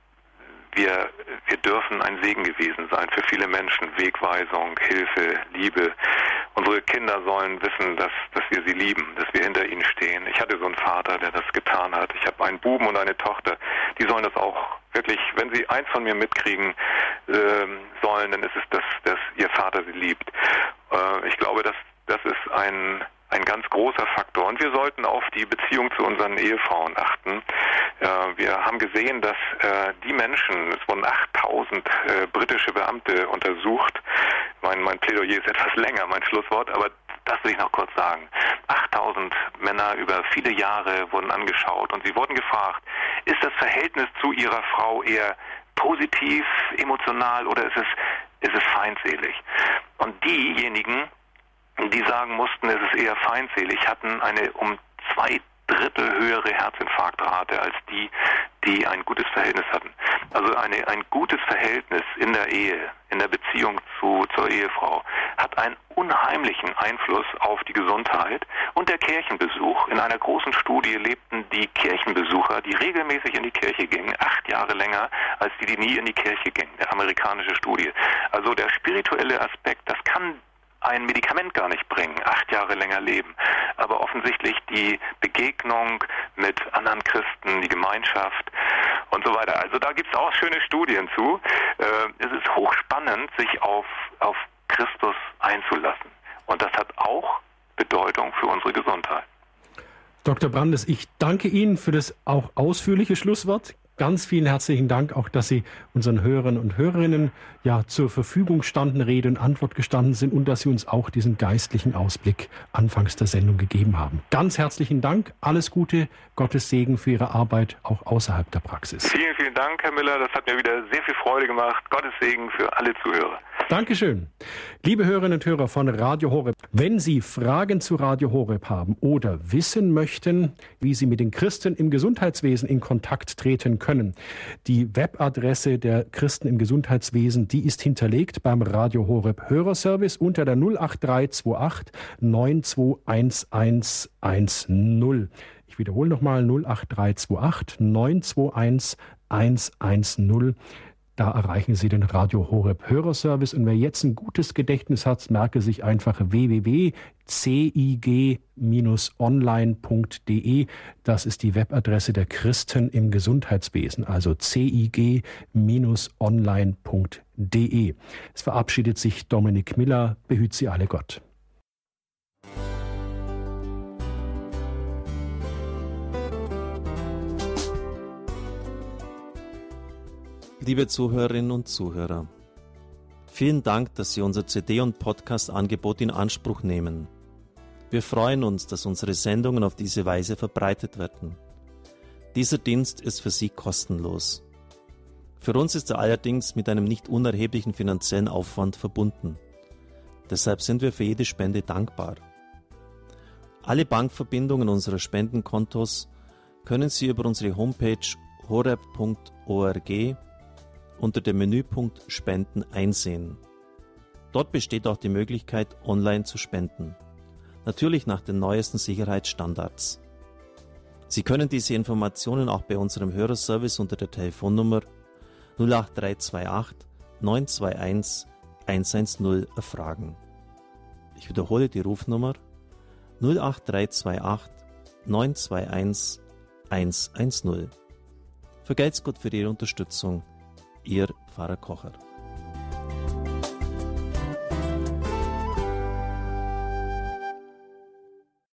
wir, wir dürfen ein Segen gewesen sein für viele Menschen, Wegweisung, Hilfe, Liebe. Unsere Kinder sollen wissen, dass, dass wir sie lieben, dass wir hinter ihnen stehen. Ich hatte so einen Vater, der das getan hat. Ich habe einen Buben und eine Tochter, die sollen das auch wirklich, wenn sie eins von mir mitkriegen äh, sollen, dann ist es, dass, dass ihr Vater sie liebt. Äh, ich glaube, dass das ist ein ein ganz großer Faktor. Und wir sollten auf die Beziehung zu unseren Ehefrauen achten. Äh, wir haben gesehen, dass äh, die Menschen, es wurden achttausend äh, britische Beamte untersucht. Mein, mein Plädoyer ist etwas länger, mein Schlusswort, aber das will ich noch kurz sagen. achttausend Männer über viele Jahre wurden angeschaut und sie wurden gefragt, ist das Verhältnis zu ihrer Frau eher positiv, emotional oder ist es, ist es feindselig? Und diejenigen, die sagen mussten, es ist eher feindselig, hatten eine um zwei Drittel höhere Herzinfarktrate als die, die ein gutes Verhältnis hatten. Also eine, ein gutes Verhältnis in der Ehe, in der Beziehung zu, zur Ehefrau, hat einen unheimlichen Einfluss auf die Gesundheit und der Kirchenbesuch. In einer großen Studie lebten die Kirchenbesucher, die regelmäßig in die Kirche gingen, acht Jahre länger als die, die nie in die Kirche gingen. Der amerikanische Studie. Also der spirituelle Aspekt, das kann ein Medikament gar nicht bringen, acht Jahre länger leben. Aber offensichtlich die Begegnung mit anderen Christen, die Gemeinschaft und so weiter. Also da gibt es auch schöne Studien zu. Äh, es ist hochspannend, sich auf, auf Christus einzulassen. Und das hat auch Bedeutung für unsere Gesundheit. Doktor Brandes, ich danke Ihnen für das auch ausführliche Schlusswort. Ganz vielen herzlichen Dank auch, dass Sie unseren Hörern und Hörerinnen ja zur Verfügung standen, Rede und Antwort gestanden sind und dass Sie uns auch diesen geistlichen Ausblick anfangs der Sendung gegeben haben. Ganz herzlichen Dank, alles Gute, Gottes Segen für Ihre Arbeit auch außerhalb der Praxis. Vielen, vielen Dank, Herr Miller, das hat mir wieder sehr viel Freude gemacht. Gottes Segen für alle Zuhörer. Dankeschön. Liebe Hörerinnen und Hörer von Radio Horeb, wenn Sie Fragen zu Radio Horeb haben oder wissen möchten, wie Sie mit den Christen im Gesundheitswesen in Kontakt treten können, die Webadresse der Christen im Gesundheitswesen, die ist hinterlegt beim Radio Horeb Hörerservice unter der null acht drei zwei acht neun zwei eins eins eins null. Ich wiederhole nochmal null acht drei zwei acht neun zwei eins eins eins null. Da erreichen Sie den Radio Horeb Hörerservice. Und wer jetzt ein gutes Gedächtnis hat, merke sich einfach w w w punkt c i g Bindestrich online punkt d e. Das ist die Webadresse der Christen im Gesundheitswesen, also c i g Bindestrich online punkt d e. Es verabschiedet sich Dominik Miller. Behüt Sie alle Gott. Liebe Zuhörerinnen und Zuhörer, vielen Dank, dass Sie unser C D- und Podcast-Angebot in Anspruch nehmen. Wir freuen uns, dass unsere Sendungen auf diese Weise verbreitet werden. Dieser Dienst ist für Sie kostenlos. Für uns ist er allerdings mit einem nicht unerheblichen finanziellen Aufwand verbunden. Deshalb sind wir für jede Spende dankbar. Alle Bankverbindungen unserer Spendenkontos können Sie über unsere Homepage horeb punkt org unter dem Menüpunkt Spenden einsehen. Dort besteht auch die Möglichkeit, online zu spenden. Natürlich nach den neuesten Sicherheitsstandards. Sie können diese Informationen auch bei unserem Hörerservice unter der Telefonnummer null acht drei zwei acht neun zwei eins eins eins null erfragen. Ich wiederhole die Rufnummer null acht drei zwei acht neun zwei eins eins eins null. Vergelt's Gott für Ihre Unterstützung. Ihr Pfarrer Kocher.